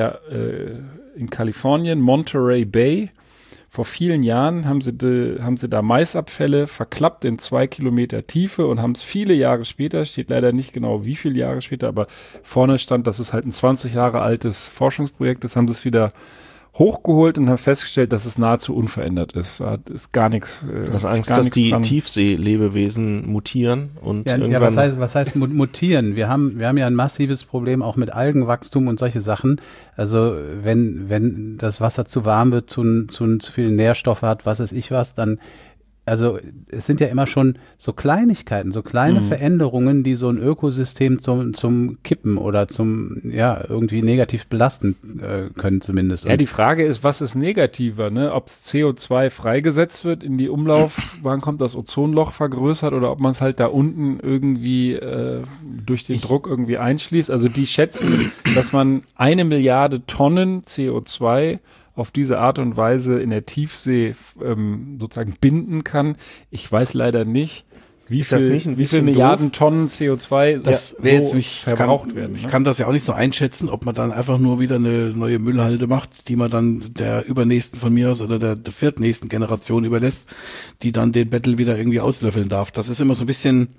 in Kalifornien, Monterey Bay. Vor vielen Jahren haben sie da Maisabfälle verklappt in 2 Kilometer Tiefe und haben es viele Jahre später, steht leider nicht genau wie viele Jahre später, aber vorne stand, das ist halt ein 20 Jahre altes Forschungsprojekt, das haben sie es wieder hochgeholt und haben festgestellt, dass es nahezu unverändert ist. Da ist gar nichts. Du hast ist Angst, gar dass nichts die dran. Tiefseelebewesen mutieren und Ja, irgendwann... was heißt mutieren? Wir haben ja ein massives Problem auch mit Algenwachstum und solche Sachen. Also wenn das Wasser zu warm wird, zu viele Nährstoffe hat, was weiß ich was, dann also es sind ja immer schon so Kleinigkeiten, so kleine Veränderungen, die so ein Ökosystem zum Kippen oder irgendwie negativ belasten können zumindest. Ja, die Frage ist, was ist negativer, ne? Ob es CO2 freigesetzt wird in die Umlaufbahn kommt, das Ozonloch vergrößert oder ob man es halt da unten irgendwie durch den Druck irgendwie einschließt. Also die schätzen, dass man 1 Milliarde Tonnen CO2 auf diese Art und Weise in der Tiefsee sozusagen binden kann. Ich weiß leider nicht, wie viel Milliarden Tonnen CO2 das wäre jetzt nicht verbraucht werden. Ich kann das ja auch nicht so einschätzen, ob man dann einfach nur wieder eine neue Müllhalde macht, die man dann der übernächsten von mir aus oder der viertnächsten Generation überlässt, die dann den Bettel wieder irgendwie auslöffeln darf. Das ist immer so ein bisschen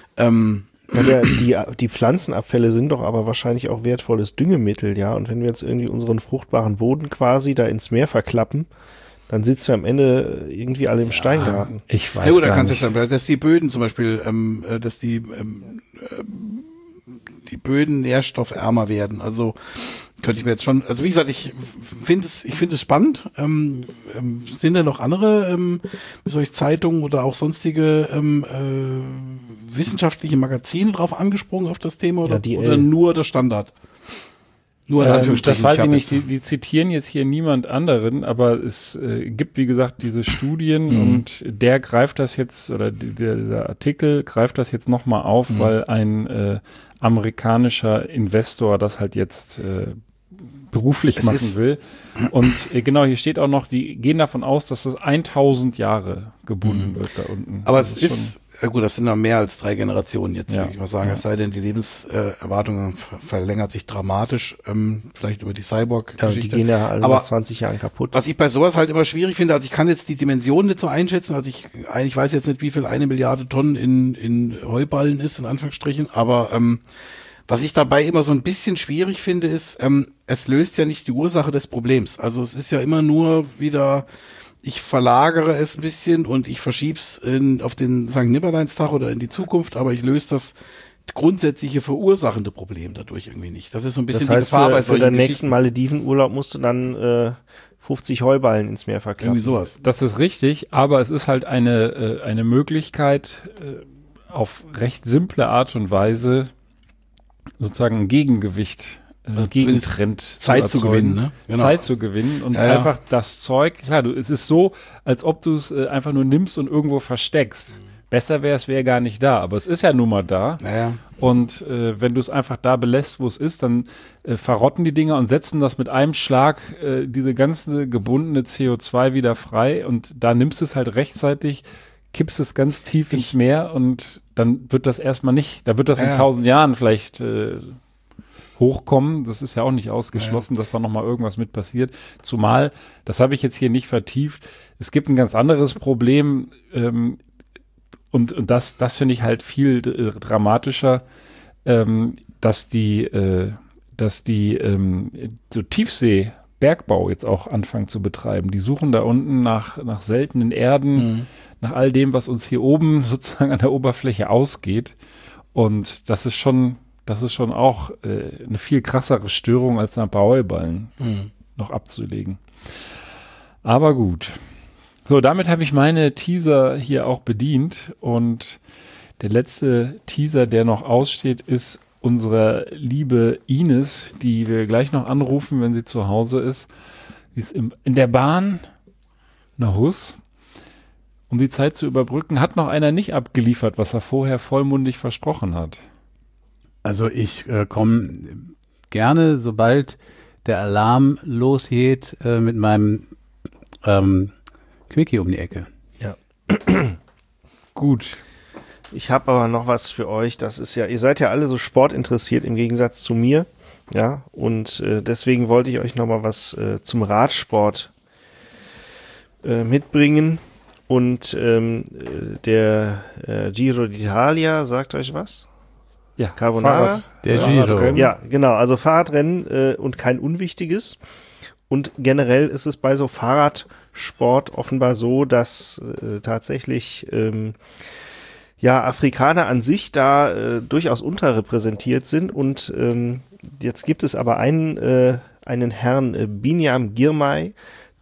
die Pflanzenabfälle sind doch aber wahrscheinlich auch wertvolles Düngemittel, ja. Und wenn wir jetzt irgendwie unseren fruchtbaren Boden quasi da ins Meer verklappen, dann sitzen wir am Ende irgendwie alle im Steingarten. Ich weiß oder gar kann nicht. es sein, dass die Böden zum Beispiel, dass die Böden nährstoffärmer werden. Also könnte ich mir jetzt schon, also wie gesagt, ich finde es spannend. Sind da noch andere Zeitungen oder auch sonstige wissenschaftliche Magazine drauf angesprungen auf das Thema oder nur der Standard? Nur in Anführungsstrichen. Das weiß ich nicht, die zitieren jetzt hier niemand anderen, aber es gibt, wie gesagt, diese Studien und der greift das jetzt, oder der Artikel greift das jetzt nochmal auf, weil ein amerikanischer Investor das halt jetzt beruflich machen will. Und genau, hier steht auch noch, die gehen davon aus, dass das 1000 Jahre gebunden wird da unten. Aber das es ist gut, das sind noch mehr als 3 Generationen jetzt, würde ich mal sagen. Ja. Es sei denn, die Lebenserwartung verlängert sich dramatisch, vielleicht über die Cyborg-Geschichte. Die gehen ja alle nach 20 Jahren kaputt. Was ich bei sowas halt immer schwierig finde, also ich kann jetzt die Dimensionen nicht so einschätzen, also ich weiß jetzt nicht, wie viel 1 Milliarde Tonnen in Heuballen ist, in Anführungsstrichen, aber was ich dabei immer so ein bisschen schwierig finde, ist, es löst ja nicht die Ursache des Problems. Also es ist ja immer nur wieder, ich verlagere es ein bisschen und ich verschieb's auf den St. Nimmerleinstag oder in die Zukunft, aber ich löse das grundsätzliche verursachende Problem dadurch irgendwie nicht. Das ist so ein bisschen das heißt, die Gefahr bei für solchen den nächsten Geschichten. Maledivenurlaub musst du dann 50 Heuballen ins Meer verklappen. Irgendwie sowas. Das ist richtig, aber es ist halt eine Möglichkeit, auf recht simple Art und Weise sozusagen ein Gegengewicht, Gegentrend Zeit zu gewinnen, ne? Genau. Zeit zu gewinnen und einfach das Zeug, klar, es ist so, als ob du es einfach nur nimmst und irgendwo versteckst. Besser wäre gar nicht da, aber es ist ja nun mal da. Naja. Und wenn du es einfach da belässt, wo es ist, dann verrotten die Dinger und setzen das mit einem Schlag diese ganze gebundene CO2 wieder frei und da nimmst du es halt rechtzeitig, kippst es ganz tief ins Meer und dann wird das erstmal nicht, da wird das in 1000 Jahren vielleicht hochkommen. Das ist ja auch nicht ausgeschlossen, dass da nochmal irgendwas mit passiert. Zumal, das habe ich jetzt hier nicht vertieft, es gibt ein ganz anderes Problem und das finde ich halt viel dramatischer, dass die so Tiefseebergbau jetzt auch anfangen zu betreiben. Die suchen da unten nach seltenen Erden, nach all dem, was uns hier oben sozusagen an der Oberfläche ausgeht. Und das ist schon auch eine viel krassere Störung als ein paar Heuballen noch abzulegen. Aber gut. So, damit habe ich meine Teaser hier auch bedient. Und der letzte Teaser, der noch aussteht, ist unsere liebe Ines, die wir gleich noch anrufen, wenn sie zu Hause ist. Sie ist in der Bahn nach Hus. Um die Zeit zu überbrücken, hat noch einer nicht abgeliefert, was er vorher vollmundig versprochen hat. Also ich komme gerne, sobald der Alarm losgeht, mit meinem Quickie um die Ecke. Ja. Gut. Ich habe aber noch was für euch. Das ist ja, ihr seid ja alle so sportinteressiert im Gegensatz zu mir. Ja, und deswegen wollte ich euch noch mal was zum Radsport mitbringen. Und der Giro d'Italia, sagt euch was? Ja, Carbonara? Der Giro. Ja, genau. Also Fahrradrennen und kein unwichtiges. Und generell ist es bei so Fahrradsport offenbar so, dass tatsächlich Afrikaner an sich da durchaus unterrepräsentiert sind. Und jetzt gibt es aber einen Herrn, Binyam Girmay,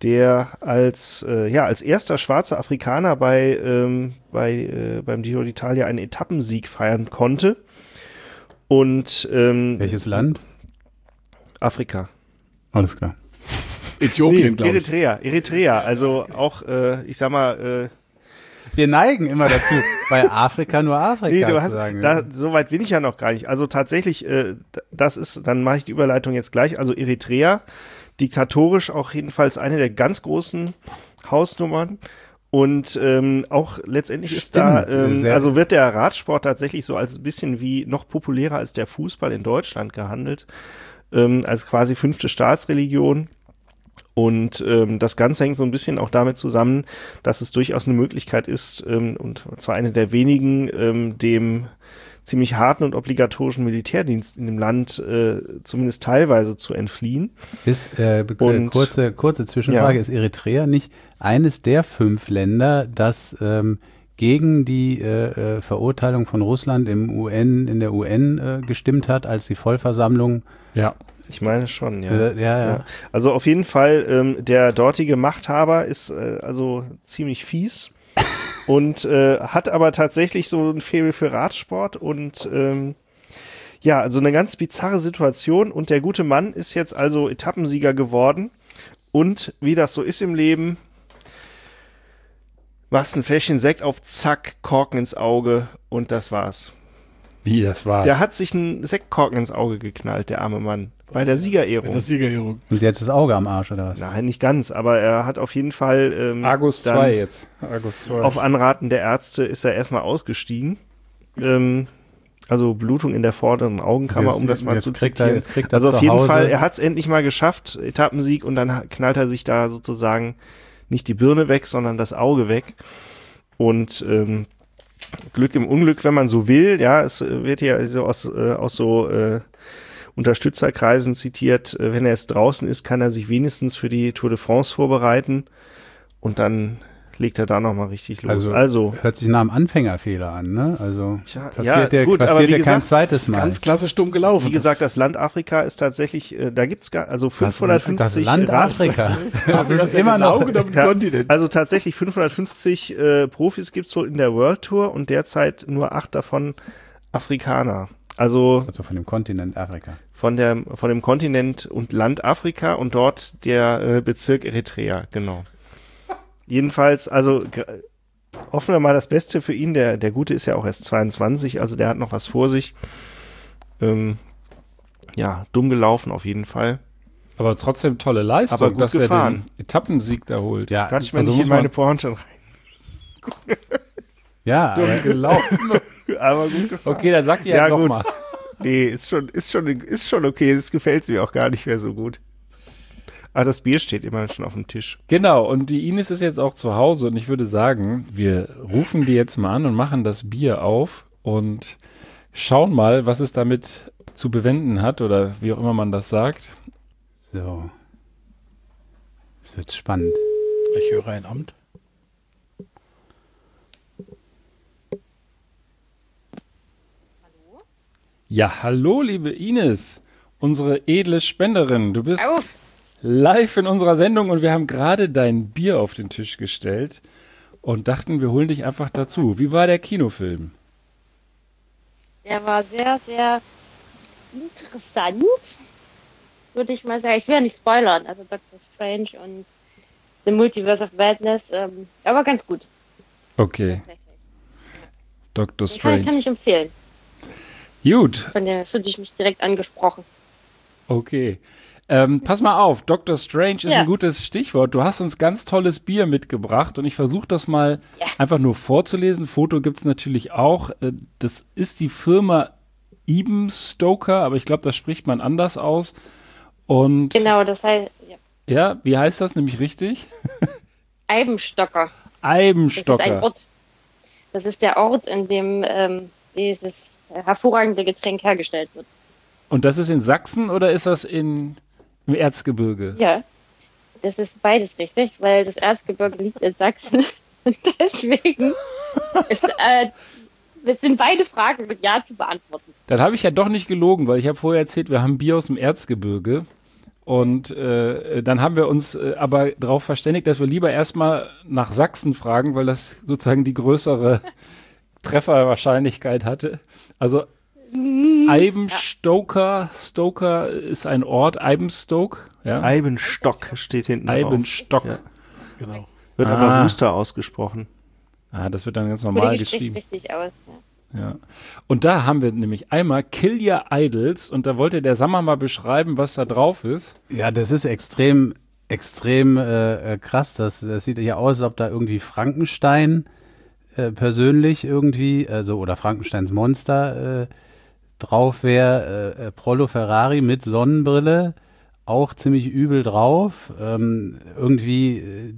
der als erster schwarzer Afrikaner beim Giro d'Italia einen Etappensieg feiern konnte. Und Welches Land? Afrika. Alles klar. Äthiopien, glaube ich. Eritrea. Also auch, ich sag mal, Wir neigen immer dazu, bei Afrika nur Afrika du zu hast, sagen. so weit bin ich ja noch gar nicht. Also tatsächlich, dann mache ich die Überleitung jetzt gleich. Also Eritrea, diktatorisch auch jedenfalls eine der ganz großen Hausnummern. Und auch letztendlich ist also wird der Radsport tatsächlich so als ein bisschen wie noch populärer als der Fußball in Deutschland gehandelt, als quasi 5. Staatsreligion. Und das Ganze hängt so ein bisschen auch damit zusammen, dass es durchaus eine Möglichkeit ist, und zwar eine der wenigen, dem ziemlich harten und obligatorischen Militärdienst in dem Land zumindest teilweise zu entfliehen. Kurze Zwischenfrage, ist Eritrea nicht eines der 5 Länder, das gegen die Verurteilung von Russland in der UN gestimmt hat, als die Vollversammlung? Ja. Ich meine schon, ja. Ja. Also auf jeden Fall, der dortige Machthaber ist also ziemlich fies und hat aber tatsächlich so ein Faible für Radsport und also eine ganz bizarre Situation und der gute Mann ist jetzt also Etappensieger geworden und wie das so ist im Leben, machst ein Fläschchen Sekt auf, zack, Korken ins Auge und das war's. Wie, das war's? Der hat sich einen Sektkorken ins Auge geknallt, der arme Mann. Bei der Siegerehrung. Und jetzt das Auge am Arsch, oder was? Nein, nicht ganz, aber er hat auf jeden Fall Argus 2 jetzt. Argus 2. Auf Anraten der Ärzte ist er erstmal ausgestiegen. Also Blutung in der vorderen Augenkammer, um das mal zu zitieren. Also auf jeden Fall, er hat es endlich mal geschafft, Etappensieg, und dann knallt er sich da sozusagen nicht die Birne weg, sondern das Auge weg. Und Glück im Unglück, wenn man so will, ja, es wird ja so aus Unterstützerkreisen zitiert, wenn er jetzt draußen ist, kann er sich wenigstens für die Tour de France vorbereiten und legt er da nochmal richtig los. Also hört sich nach einem Anfängerfehler an, ne? Also passiert aber wie ja kein gesagt, zweites Mal. Ganz klassisch dumm gelaufen. Wie gesagt, das Land Afrika ist tatsächlich, da gibt's also 550 das Land Afrika. Das ist immer noch ein Kontinent. Also tatsächlich 550 Profis gibt's wohl in der World Tour und derzeit nur 8 davon Afrikaner. Also von dem Kontinent Afrika. Von dem Kontinent und Land Afrika und dort der Bezirk Eritrea, genau. Jedenfalls, also hoffen wir mal das Beste für ihn. Der Gute ist ja auch erst 22, also der hat noch was vor sich. Dumm gelaufen auf jeden Fall. Aber trotzdem tolle Leistung, aber gut dass gefahren. Er den Etappensieg da holt. Ja, Quatsch mir nicht in meine Pointe rein. Ja, Dumm gelaufen. Aber gut gefahren. Okay, dann sagt ihr ja gut. nochmal. Nee, ist schon okay. Das gefällt mir auch gar nicht mehr so gut. Aber das Bier steht immerhin schon auf dem Tisch. Genau, und die Ines ist jetzt auch zu Hause und ich würde sagen, wir rufen die jetzt mal an und machen das Bier auf und schauen mal, was es damit zu bewenden hat oder wie auch immer man das sagt. So. Es wird spannend. Ich höre ein Amt. Ja, hallo, liebe Ines, unsere edle Spenderin. Du bist live in unserer Sendung und wir haben gerade dein Bier auf den Tisch gestellt und dachten, wir holen dich einfach dazu. Wie war der Kinofilm? Der war sehr, sehr interessant, würde ich mal sagen. Ich will ja nicht spoilern, also Doctor Strange und The Multiverse of Madness, aber ganz gut. Okay. Doctor Strange. Kann ich empfehlen. Gut. Von der fühlte ich mich direkt angesprochen. Okay. Pass mal auf, Doctor Strange ist ein gutes Stichwort. Du hast uns ganz tolles Bier mitgebracht und ich versuche das mal einfach nur vorzulesen. Foto gibt es natürlich auch. Das ist die Firma Ebenstoker, aber ich glaube, das spricht man anders aus. Und genau, das heißt, ja, wie heißt das nämlich richtig? Eibenstocker. Eibenstocker. Das ist ein Ort. Das ist der Ort, in dem dieses hervorragende Getränk hergestellt wird. Und das ist in Sachsen oder ist das im Erzgebirge? Ja, das ist beides richtig, weil das Erzgebirge liegt in Sachsen. Und deswegen sind beide Fragen mit Ja zu beantworten. Dann habe ich ja doch nicht gelogen, weil ich habe vorher erzählt, wir haben Bier aus dem Erzgebirge. Und dann haben wir uns aber darauf verständigt, dass wir lieber erstmal nach Sachsen fragen, weil das sozusagen die größere Trefferwahrscheinlichkeit hatte. Also Eibenstoker, Stoker ist ein Ort, Eibenstoke. Ja? Eibenstock steht hinten drauf. Eibenstock. Ja. Genau. Wird aber Wooster ausgesprochen. Das wird dann ganz normal Kollege spricht geschrieben. richtig aus. Ja. Ja. Und da haben wir nämlich einmal Kill Your Idols und da wollte der Sammer mal beschreiben, was da drauf ist. Ja, das ist extrem krass. Das sieht ja aus, als ob da irgendwie Frankenstein persönlich irgendwie, oder Frankensteins Monster drauf wäre. Prollo Ferrari mit Sonnenbrille, auch ziemlich übel drauf. Irgendwie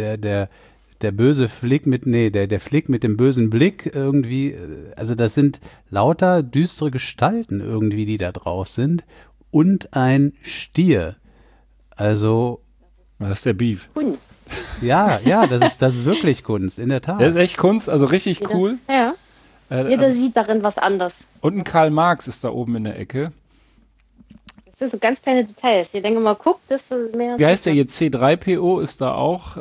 der böse Flick der Flick mit dem bösen Blick irgendwie, also das sind lauter düstere Gestalten irgendwie, die da drauf sind und ein Stier. Also Das ist der Beef. Kunst. ja, das ist wirklich Kunst, in der Tat. Der ist echt Kunst, also richtig cool. Ja. Jeder Also, sieht darin was anderes. und ein Karl Marx ist da oben in der Ecke. Das sind so ganz kleine Details. Je länger man guckt, desto mehr. Wie heißt der jetzt? C3PO ist da auch.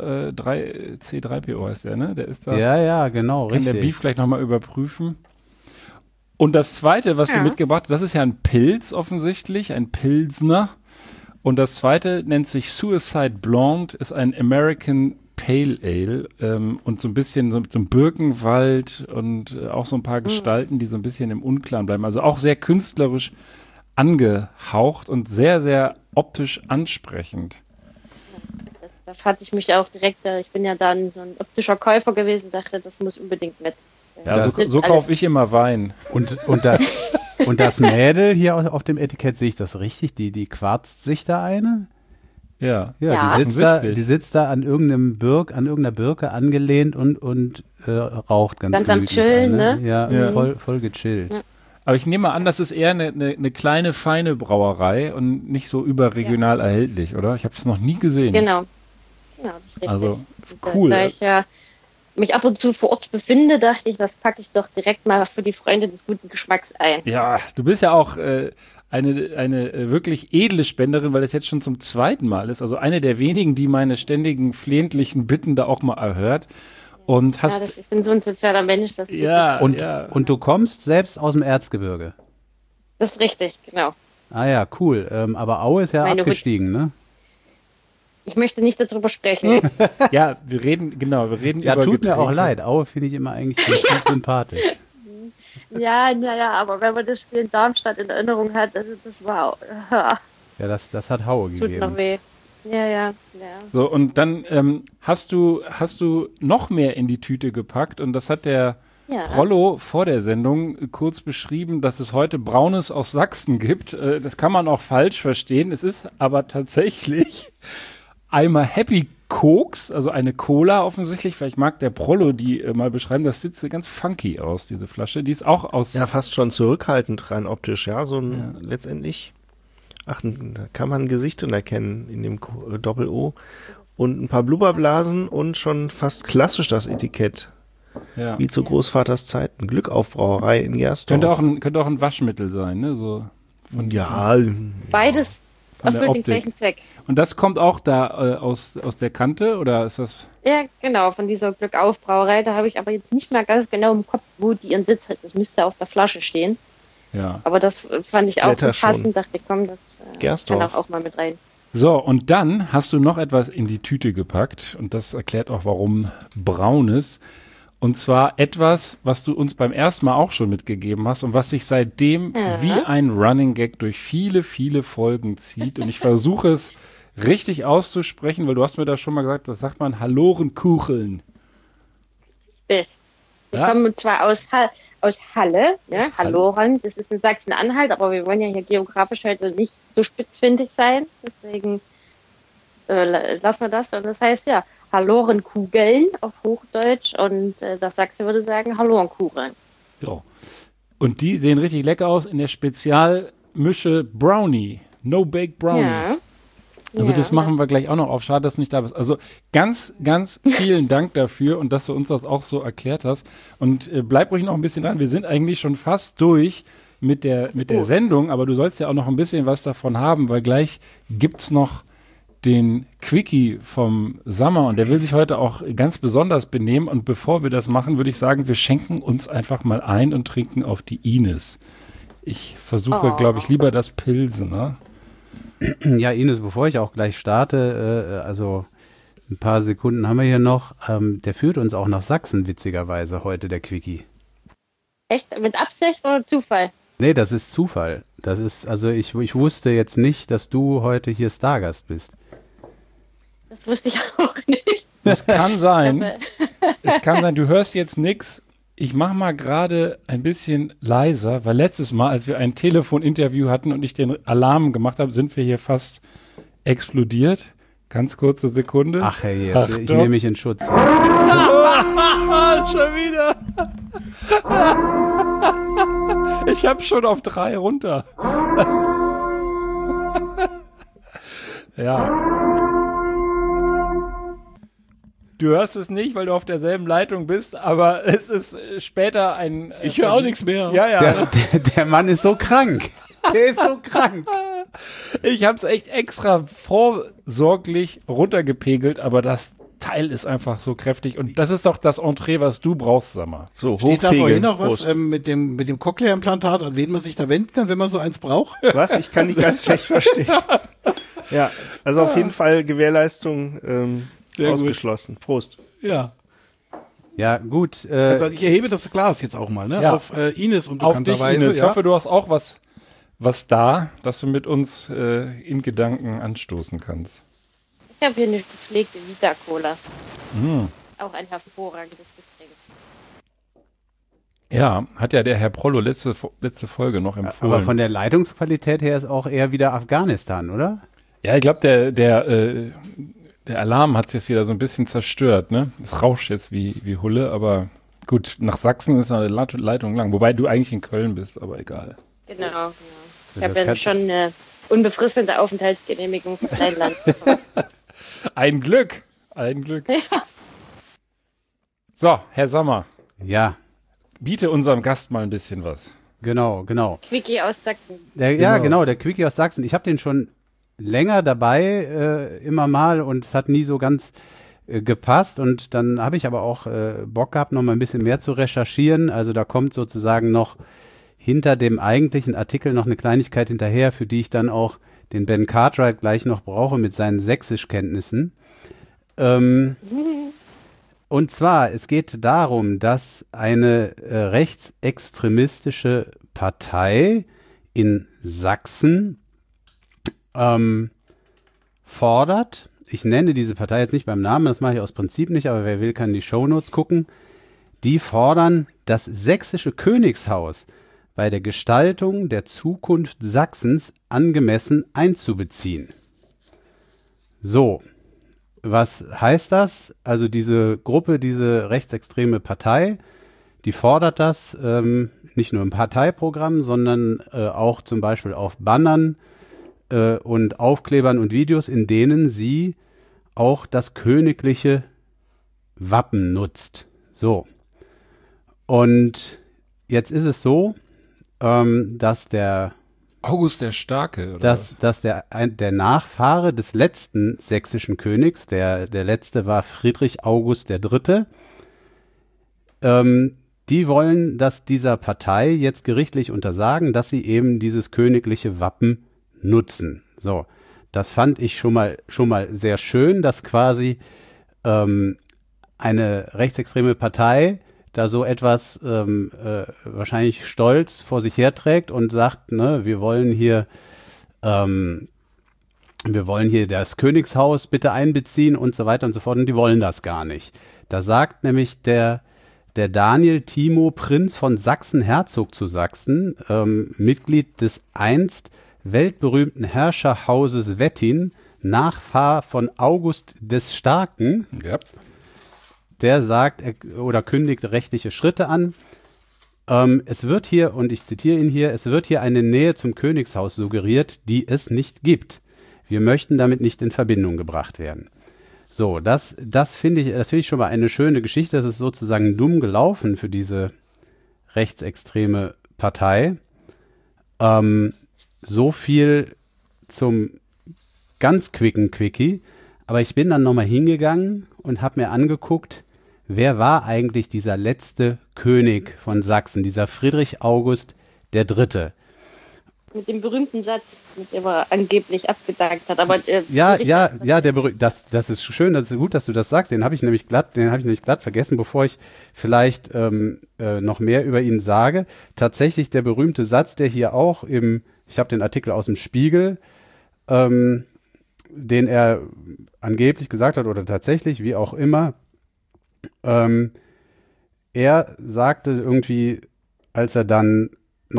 C3PO heißt der, ne? Der ist da. Ja, genau, Kann richtig. der Beef gleich nochmal überprüfen. Und das zweite, was du mitgebracht hast, das ist ja ein Pilz offensichtlich, ein Pilsner. Und das zweite nennt sich Suicide Blonde, ist ein American Pale Ale und so ein bisschen so mit so einem Birkenwald und auch so ein paar Gestalten, die so ein bisschen im Unklaren bleiben. Also auch sehr künstlerisch angehaucht und sehr, sehr optisch ansprechend. Da fand ich mich auch direkt, ich bin ja dann so ein optischer Käufer gewesen, dachte, das muss unbedingt mit. Ja, so kaufe ich immer Wein. Und das Mädel hier auf dem Etikett, sehe ich das richtig? Die quarzt sich da eine? Ja. Ja. Die sitzt da an irgendeiner Birke angelehnt und raucht ganz Ganz am gemütlich Chillen, eine. ne? Ja, voll gechillt. Ja. Aber ich nehme an, das ist eher eine kleine, feine Brauerei und nicht so überregional erhältlich, oder? Ich habe es noch nie gesehen. Genau. Ja, das ist richtig. Also, Und, cool. Da ich ja mich ab und zu vor Ort befinde, dachte ich, das packe ich doch direkt mal für die Freunde des guten Geschmacks ein. Ja, du bist ja auch eine wirklich edle Spenderin, weil das jetzt schon zum zweiten Mal ist. Also eine der wenigen, die meine ständigen flehentlichen Bitten da auch mal erhört. Und hast Ich bin so ein sozialer Mensch. Das Und du kommst selbst aus dem Erzgebirge. Das ist richtig, genau. Ah ja, cool. Aber Aue ist ja Meine abgestiegen, ne? Ich möchte nicht darüber sprechen. ja, wir reden über Tut mir auch Getränke. leid. Aue finde ich immer eigentlich ganz sympathisch. Ja, aber wenn man das Spiel in Darmstadt in Erinnerung hat, das war Ja, das hat Haue tut noch gegeben. weh. Ja. So, und dann hast du noch mehr in die Tüte gepackt und das hat der Prollo vor der Sendung kurz beschrieben, dass es heute Braunes aus Sachsen gibt. Das kann man auch falsch verstehen. Es ist aber tatsächlich einmal Happy Koks, also eine Cola offensichtlich. Vielleicht mag der Prollo die mal beschreiben. Das sieht so ganz funky aus, diese Flasche. Die ist auch aus... Ja, fast schon zurückhaltend rein optisch, ja. Letztendlich. Ach, da kann man Gesichter erkennen in dem Doppel-O. Und ein paar Blubberblasen und schon fast klassisch das Etikett. Ja. Wie zu Großvaters Zeiten. Glückaufbrauerei in Gersdorf. Könnte auch ein Waschmittel sein, ne? So Ja. Beides Von der erfüllt den Optik. gleichen Zweck. Und das kommt auch da aus der Kante oder ist das... Ja, genau, von dieser Glückaufbrauerei. Da habe ich aber jetzt nicht mehr ganz genau im Kopf, wo die ihren Sitz hat. Das müsste auf der Flasche stehen. Ja. Aber das fand ich auch so Blätter schon. passend. Dachte, komm, das kann Gersdorf. auch mal mit rein. So, und dann hast du noch etwas in die Tüte gepackt und das erklärt auch, warum Braunes. Und zwar etwas, was du uns beim ersten Mal auch schon mitgegeben hast und was sich seitdem wie ein Running Gag durch viele, viele Folgen zieht. Und ich versuche es richtig auszusprechen, weil du hast mir da schon mal gesagt, was sagt man? Hallorenkucheln. Wir Ja? kommen zwar aus Halle, Aus Halle. Halloren, das ist in Sachsen-Anhalt, aber wir wollen ja hier geografisch heute nicht so spitzfindig sein, deswegen lassen wir das. Und das heißt ja Hallorenkugeln auf Hochdeutsch und das Sachse würde sagen Hallorenkugeln. Ja. Und die sehen richtig lecker aus in der Spezialmische Brownie. No Bake Brownie. Ja. Also das machen wir gleich auch noch auf. Schade, dass du nicht da bist. Also ganz, ganz vielen Dank dafür und dass du uns das auch so erklärt hast. Und bleib ruhig noch ein bisschen dran. Wir sind eigentlich schon fast durch mit der Sendung, aber du sollst ja auch noch ein bisschen was davon haben, weil gleich gibt's noch den Quickie vom Summer und der will sich heute auch ganz besonders benehmen. Und bevor wir das machen, würde ich sagen, wir schenken uns einfach mal ein und trinken auf die Ines. Ich versuche, glaube ich, lieber das Pilsen, ne? Ja, Ines, bevor ich auch gleich starte, also ein paar Sekunden haben wir hier noch, der führt uns auch nach Sachsen, witzigerweise, heute der Quickie. Echt? Mit Absicht oder Zufall? Nee, das ist Zufall. Das ist, also ich wusste jetzt nicht, dass du heute hier Stargast bist. Das wusste ich auch nicht. Das kann sein. Es kann sein, du hörst jetzt nichts. Ich mache mal gerade ein bisschen leiser, weil letztes Mal, als wir ein Telefoninterview hatten und ich den Alarm gemacht habe, sind wir hier fast explodiert. Ganz kurze Sekunde. Ach hey, ich nehme mich in Schutz. Hier. Schon wieder. Ich habe schon auf 3 runter. Ja. Du hörst es nicht, weil du auf derselben Leitung bist, aber es ist später ein... Ich höre auch nichts mehr. Ja, ja. Der Mann ist so krank. Der ist so krank. Ich habe es echt extra vorsorglich runtergepegelt, aber das Teil ist einfach so kräftig. Und das ist doch das Entree, was du brauchst, sag mal. So, Steht da vorhin noch was Prost. mit dem Cochlea-Implantat, an wen man sich da wenden kann, wenn man so eins braucht? Was? Ich kann dich ganz schlecht verstehen. Ja, also auf jeden Fall Gewährleistung Sehr ausgeschlossen. gut. Prost. Ja. Ja, gut. Also ich erhebe das Glas jetzt auch mal, ne? Ja. Auf Ines Auf dich, unbekannterweise. Ines. Ich Ja. hoffe, du hast auch was da, dass du mit uns in Gedanken anstoßen kannst. Ich habe hier eine gepflegte Vita-Cola. Auch ein hervorragendes Getränk. Ja, hat ja der Herr Prollo letzte Folge noch empfohlen. Aber von der Leitungsqualität her ist auch eher wieder Afghanistan, oder? Ja, ich glaube, der Alarm hat es jetzt wieder so ein bisschen zerstört, ne? Es rauscht jetzt wie Hulle, aber gut, nach Sachsen ist eine Leitung lang. Wobei du eigentlich in Köln bist, aber egal. Genau. Ich Das habe ja kann- schon eine unbefristete Aufenthaltsgenehmigung für dein Land bekommen. Ein Glück. Ja. So, Herr Sommer, Ja, biete unserem Gast mal ein bisschen was. genau. Quickie aus Sachsen. Ja, genau, der Quickie aus Sachsen. Ich habe den schon länger dabei, immer mal, und es hat nie so ganz gepasst. Und dann habe ich aber auch Bock gehabt, noch mal ein bisschen mehr zu recherchieren. Also da kommt sozusagen noch hinter dem eigentlichen Artikel noch eine Kleinigkeit hinterher, für die ich dann auch den Ben Cartwright gleich noch brauche mit seinen Sächsischkenntnissen. Und zwar, es geht darum, dass eine rechtsextremistische Partei in Sachsen fordert, ich nenne diese Partei jetzt nicht beim Namen, das mache ich aus Prinzip nicht, aber wer will, kann in die Shownotes gucken, die fordern, das sächsische Königshaus bei der Gestaltung der Zukunft Sachsens angemessen einzubeziehen. So, was heißt das? Also diese Gruppe, diese rechtsextreme Partei, die fordert das nicht nur im Parteiprogramm, sondern auch zum Beispiel auf Bannern und Aufklebern und Videos, in denen sie auch das königliche Wappen nutzt. So. Und jetzt ist es so, dass der August der Starke, oder? dass der Nachfahre des letzten sächsischen Königs, der letzte war Friedrich August III., die wollen, dass dieser Partei jetzt gerichtlich untersagen, dass sie eben dieses königliche Wappen nutzen. So, das fand ich schon mal sehr schön, dass quasi eine rechtsextreme Partei da so etwas wahrscheinlich stolz vor sich herträgt und sagt, ne, wir wollen hier das Königshaus bitte einbeziehen und so weiter und so fort, und die wollen das gar nicht. Da sagt nämlich der Daniel Timo, Prinz von Sachsen, Herzog zu Sachsen, Mitglied des einst weltberühmten Herrscherhauses Wettin, Nachfahr von August des Starken, Ja. der sagt oder kündigt rechtliche Schritte an. Es wird hier, und ich zitiere ihn hier, es wird hier eine Nähe zum Königshaus suggeriert, die es nicht gibt. Wir möchten damit nicht in Verbindung gebracht werden. So, das finde ich schon mal eine schöne Geschichte. Das ist sozusagen dumm gelaufen für diese rechtsextreme Partei. So viel zum ganz quicken Quickie. Aber ich bin dann nochmal hingegangen und habe mir angeguckt, wer war eigentlich dieser letzte König von Sachsen, dieser Friedrich August der Dritte. Mit dem berühmten Satz, mit dem er angeblich abgedankt hat. Aber das ist schön, das ist gut, dass du das sagst. Den habe ich nämlich glatt vergessen, bevor ich vielleicht noch mehr über ihn sage. Tatsächlich der berühmte Satz, der hier auch ich habe den Artikel aus dem Spiegel, den er angeblich gesagt hat oder tatsächlich, wie auch immer. Er sagte irgendwie, als er dann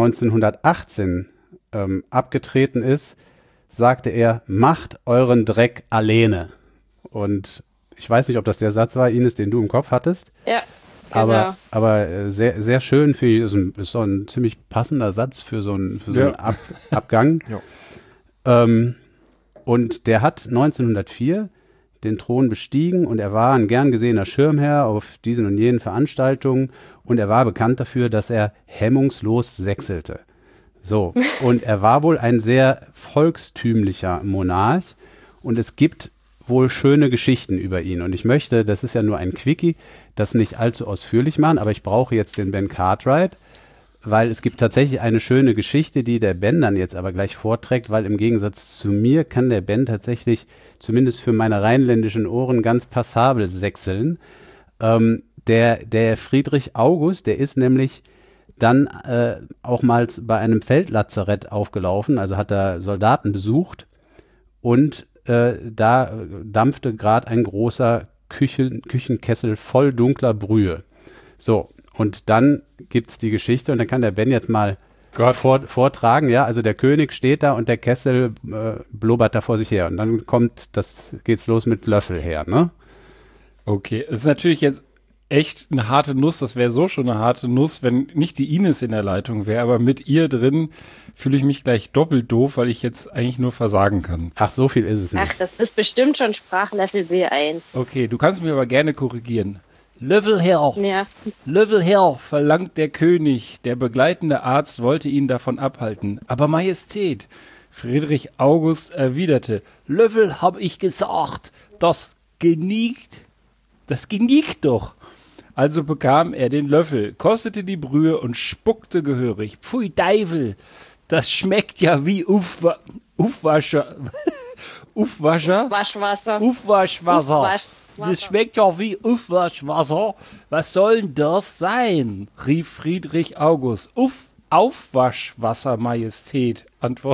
1918 abgetreten ist, sagte er, macht euren Dreck alleine. Und ich weiß nicht, ob das der Satz war, Ines, den du im Kopf hattest. Ja, genau. Aber sehr, sehr schön, finde ich, ist so ein ziemlich passender Satz für so einen Abgang. Ja. Und der hat 1904 den Thron bestiegen und er war ein gern gesehener Schirmherr auf diesen und jenen Veranstaltungen und er war bekannt dafür, dass er hemmungslos sächselte. So, und er war wohl ein sehr volkstümlicher Monarch und es gibt wohl schöne Geschichten über ihn. Und ich möchte, das ist ja nur ein Quickie, das nicht allzu ausführlich machen, aber ich brauche jetzt den Ben Cartwright, weil es gibt tatsächlich eine schöne Geschichte, die der Ben dann jetzt aber gleich vorträgt, weil im Gegensatz zu mir kann der Ben tatsächlich, zumindest für meine rheinländischen Ohren, ganz passabel sächseln. Der Friedrich August, der ist nämlich dann auch mal bei einem Feldlazarett aufgelaufen, also hat er Soldaten besucht und da dampfte gerade ein großer Küchenkessel voll dunkler Brühe. So, und dann gibt es die Geschichte und dann kann der Ben jetzt mal vortragen, ja, also der König steht da und der Kessel blubbert da vor sich her und dann geht's los mit Löffel her, ne? Okay, es ist natürlich jetzt echt eine harte Nuss, das wäre so schon eine harte Nuss, wenn nicht die Ines in der Leitung wäre, aber mit ihr drin fühle ich mich gleich doppelt doof, weil ich jetzt eigentlich nur versagen kann. Ach, so viel ist es nicht. Ach, das ist bestimmt schon Sprachlevel B1. Okay, du kannst mich aber gerne korrigieren. Löffel her, Ja. Löffel her, verlangt der König. Der begleitende Arzt wollte ihn davon abhalten. Aber Majestät, Friedrich August erwiderte, Löffel, hab ich gesagt, das geniegt doch. Also bekam er den Löffel, kostete die Brühe und spuckte gehörig. Pfui Teufel, das schmeckt ja wie Aufwaschwasser. Das schmeckt ja wie Aufwaschwasser. Was soll denn das sein? Rief Friedrich August. Aufwaschwasser, Majestät,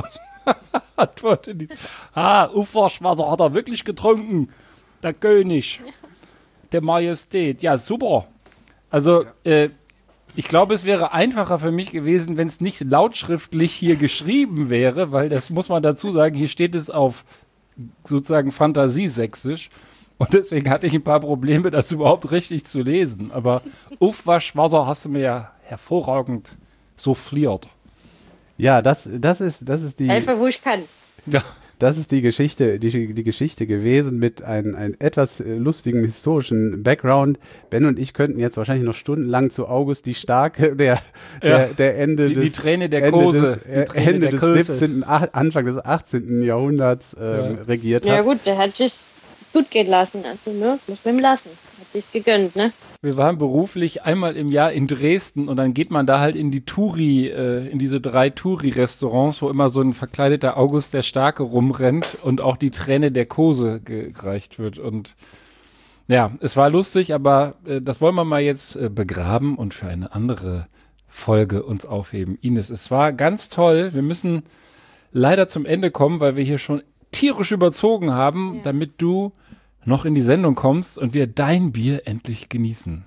antwortete die. Aufwaschwasser hat er wirklich getrunken. Der König. Der Majestät. Ja, super. Also, ich glaube, es wäre einfacher für mich gewesen, wenn es nicht lautschriftlich hier geschrieben wäre, weil das muss man dazu sagen, hier steht es auf sozusagen Fantasiesächsisch. Und deswegen hatte ich ein paar Probleme, das überhaupt richtig zu lesen. Aber Aufwaschwasser hast du mir ja hervorragend souffliert. Ja, das ist die. Helfe, wo ich kann. Ja. Das ist die Geschichte gewesen mit einem etwas lustigen historischen Background. Ben und ich könnten jetzt wahrscheinlich noch stundenlang zu August die Starke, der Ende die Träne der Kose, Ende des 17., Anfang des 18. Jahrhunderts regiert hat. Ja gut, der hat sich gut gehen lassen. Also, ne, muss man ihm lassen. Hat sich's gegönnt, ne? Wir waren beruflich einmal im Jahr in Dresden und dann geht man da halt in die in diese 3 Touri-Restaurants, wo immer so ein verkleideter August der Starke rumrennt und auch die Träne der Kose gereicht wird. Und ja, es war lustig, aber das wollen wir mal jetzt begraben und für eine andere Folge uns aufheben. Ines, es war ganz toll. Wir müssen leider zum Ende kommen, weil wir hier schon tierisch überzogen haben, damit du noch in die Sendung kommst und wir dein Bier endlich genießen.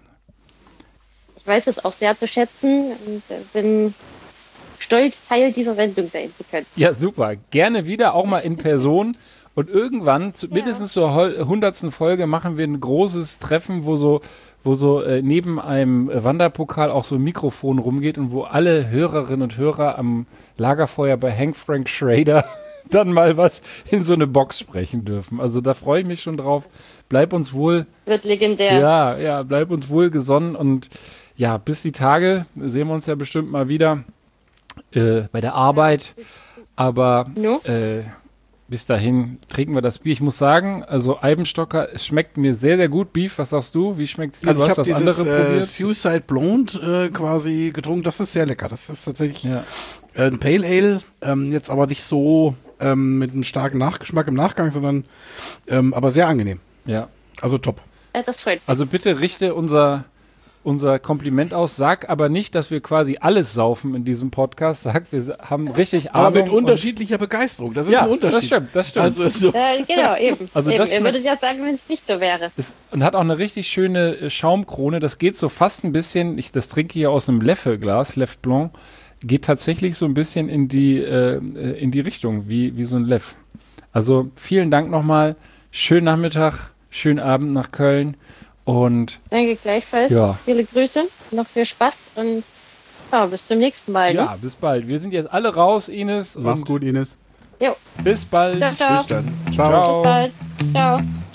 Ich weiß es auch sehr zu schätzen und bin stolz, Teil dieser Sendung sein zu können. Ja, super. Gerne wieder, auch mal in Person. Und irgendwann, mindestens zur 100. Folge, machen wir ein großes Treffen, wo so neben einem Wanderpokal auch so ein Mikrofon rumgeht und wo alle Hörerinnen und Hörer am Lagerfeuer bei Hank Frank Schrader dann mal was in so eine Box sprechen dürfen. Also da freue ich mich schon drauf. Bleib uns wohl. Wird legendär. Ja, bleib uns wohl gesonnen und ja, bis die Tage sehen wir uns ja bestimmt mal wieder. bei der Arbeit. Aber No? bis dahin trinken wir das Bier. Ich muss sagen, also Eibenstocker, es schmeckt mir sehr, sehr gut. Beef, was sagst du? Wie schmeckt es dir? Also Du ich hast habe das dieses andere probiert? Suicide Blonde quasi getrunken. Das ist sehr lecker. Das ist tatsächlich Ja. ein Pale Ale. Jetzt aber nicht so mit einem starken Nachgeschmack im Nachgang, sondern aber sehr angenehm. Ja. Also top. Das freut mich. Also bitte richte unser Kompliment aus. Sag aber nicht, dass wir quasi alles saufen in diesem Podcast. Sag, wir haben richtig Aber Ahnung. mit unterschiedlicher Begeisterung. Das ist Ja, ein Unterschied. das stimmt. Also so. Genau, eben. Also eben. das Ihr schmeckt- würdet ja sagen, wenn es nicht so wäre. Und hat auch eine richtig schöne Schaumkrone. Das geht so fast ein bisschen, ich das trinke hier aus einem Leffe-Glas, Leffe Blanc, geht tatsächlich so ein bisschen in die Richtung, wie so ein Leff. Also vielen Dank nochmal. Schönen Nachmittag, schönen Abend nach Köln. Und Danke gleichfalls. ja, Viele Grüße, noch viel Spaß und ja, bis zum nächsten Mal. Ne? ja, bis bald. Wir sind jetzt alle raus, Ines. Mach's und gut, Ines. Jo, Bis bald. ciao, ciao. Bis dann. Ciao. Bis bald. Ciao.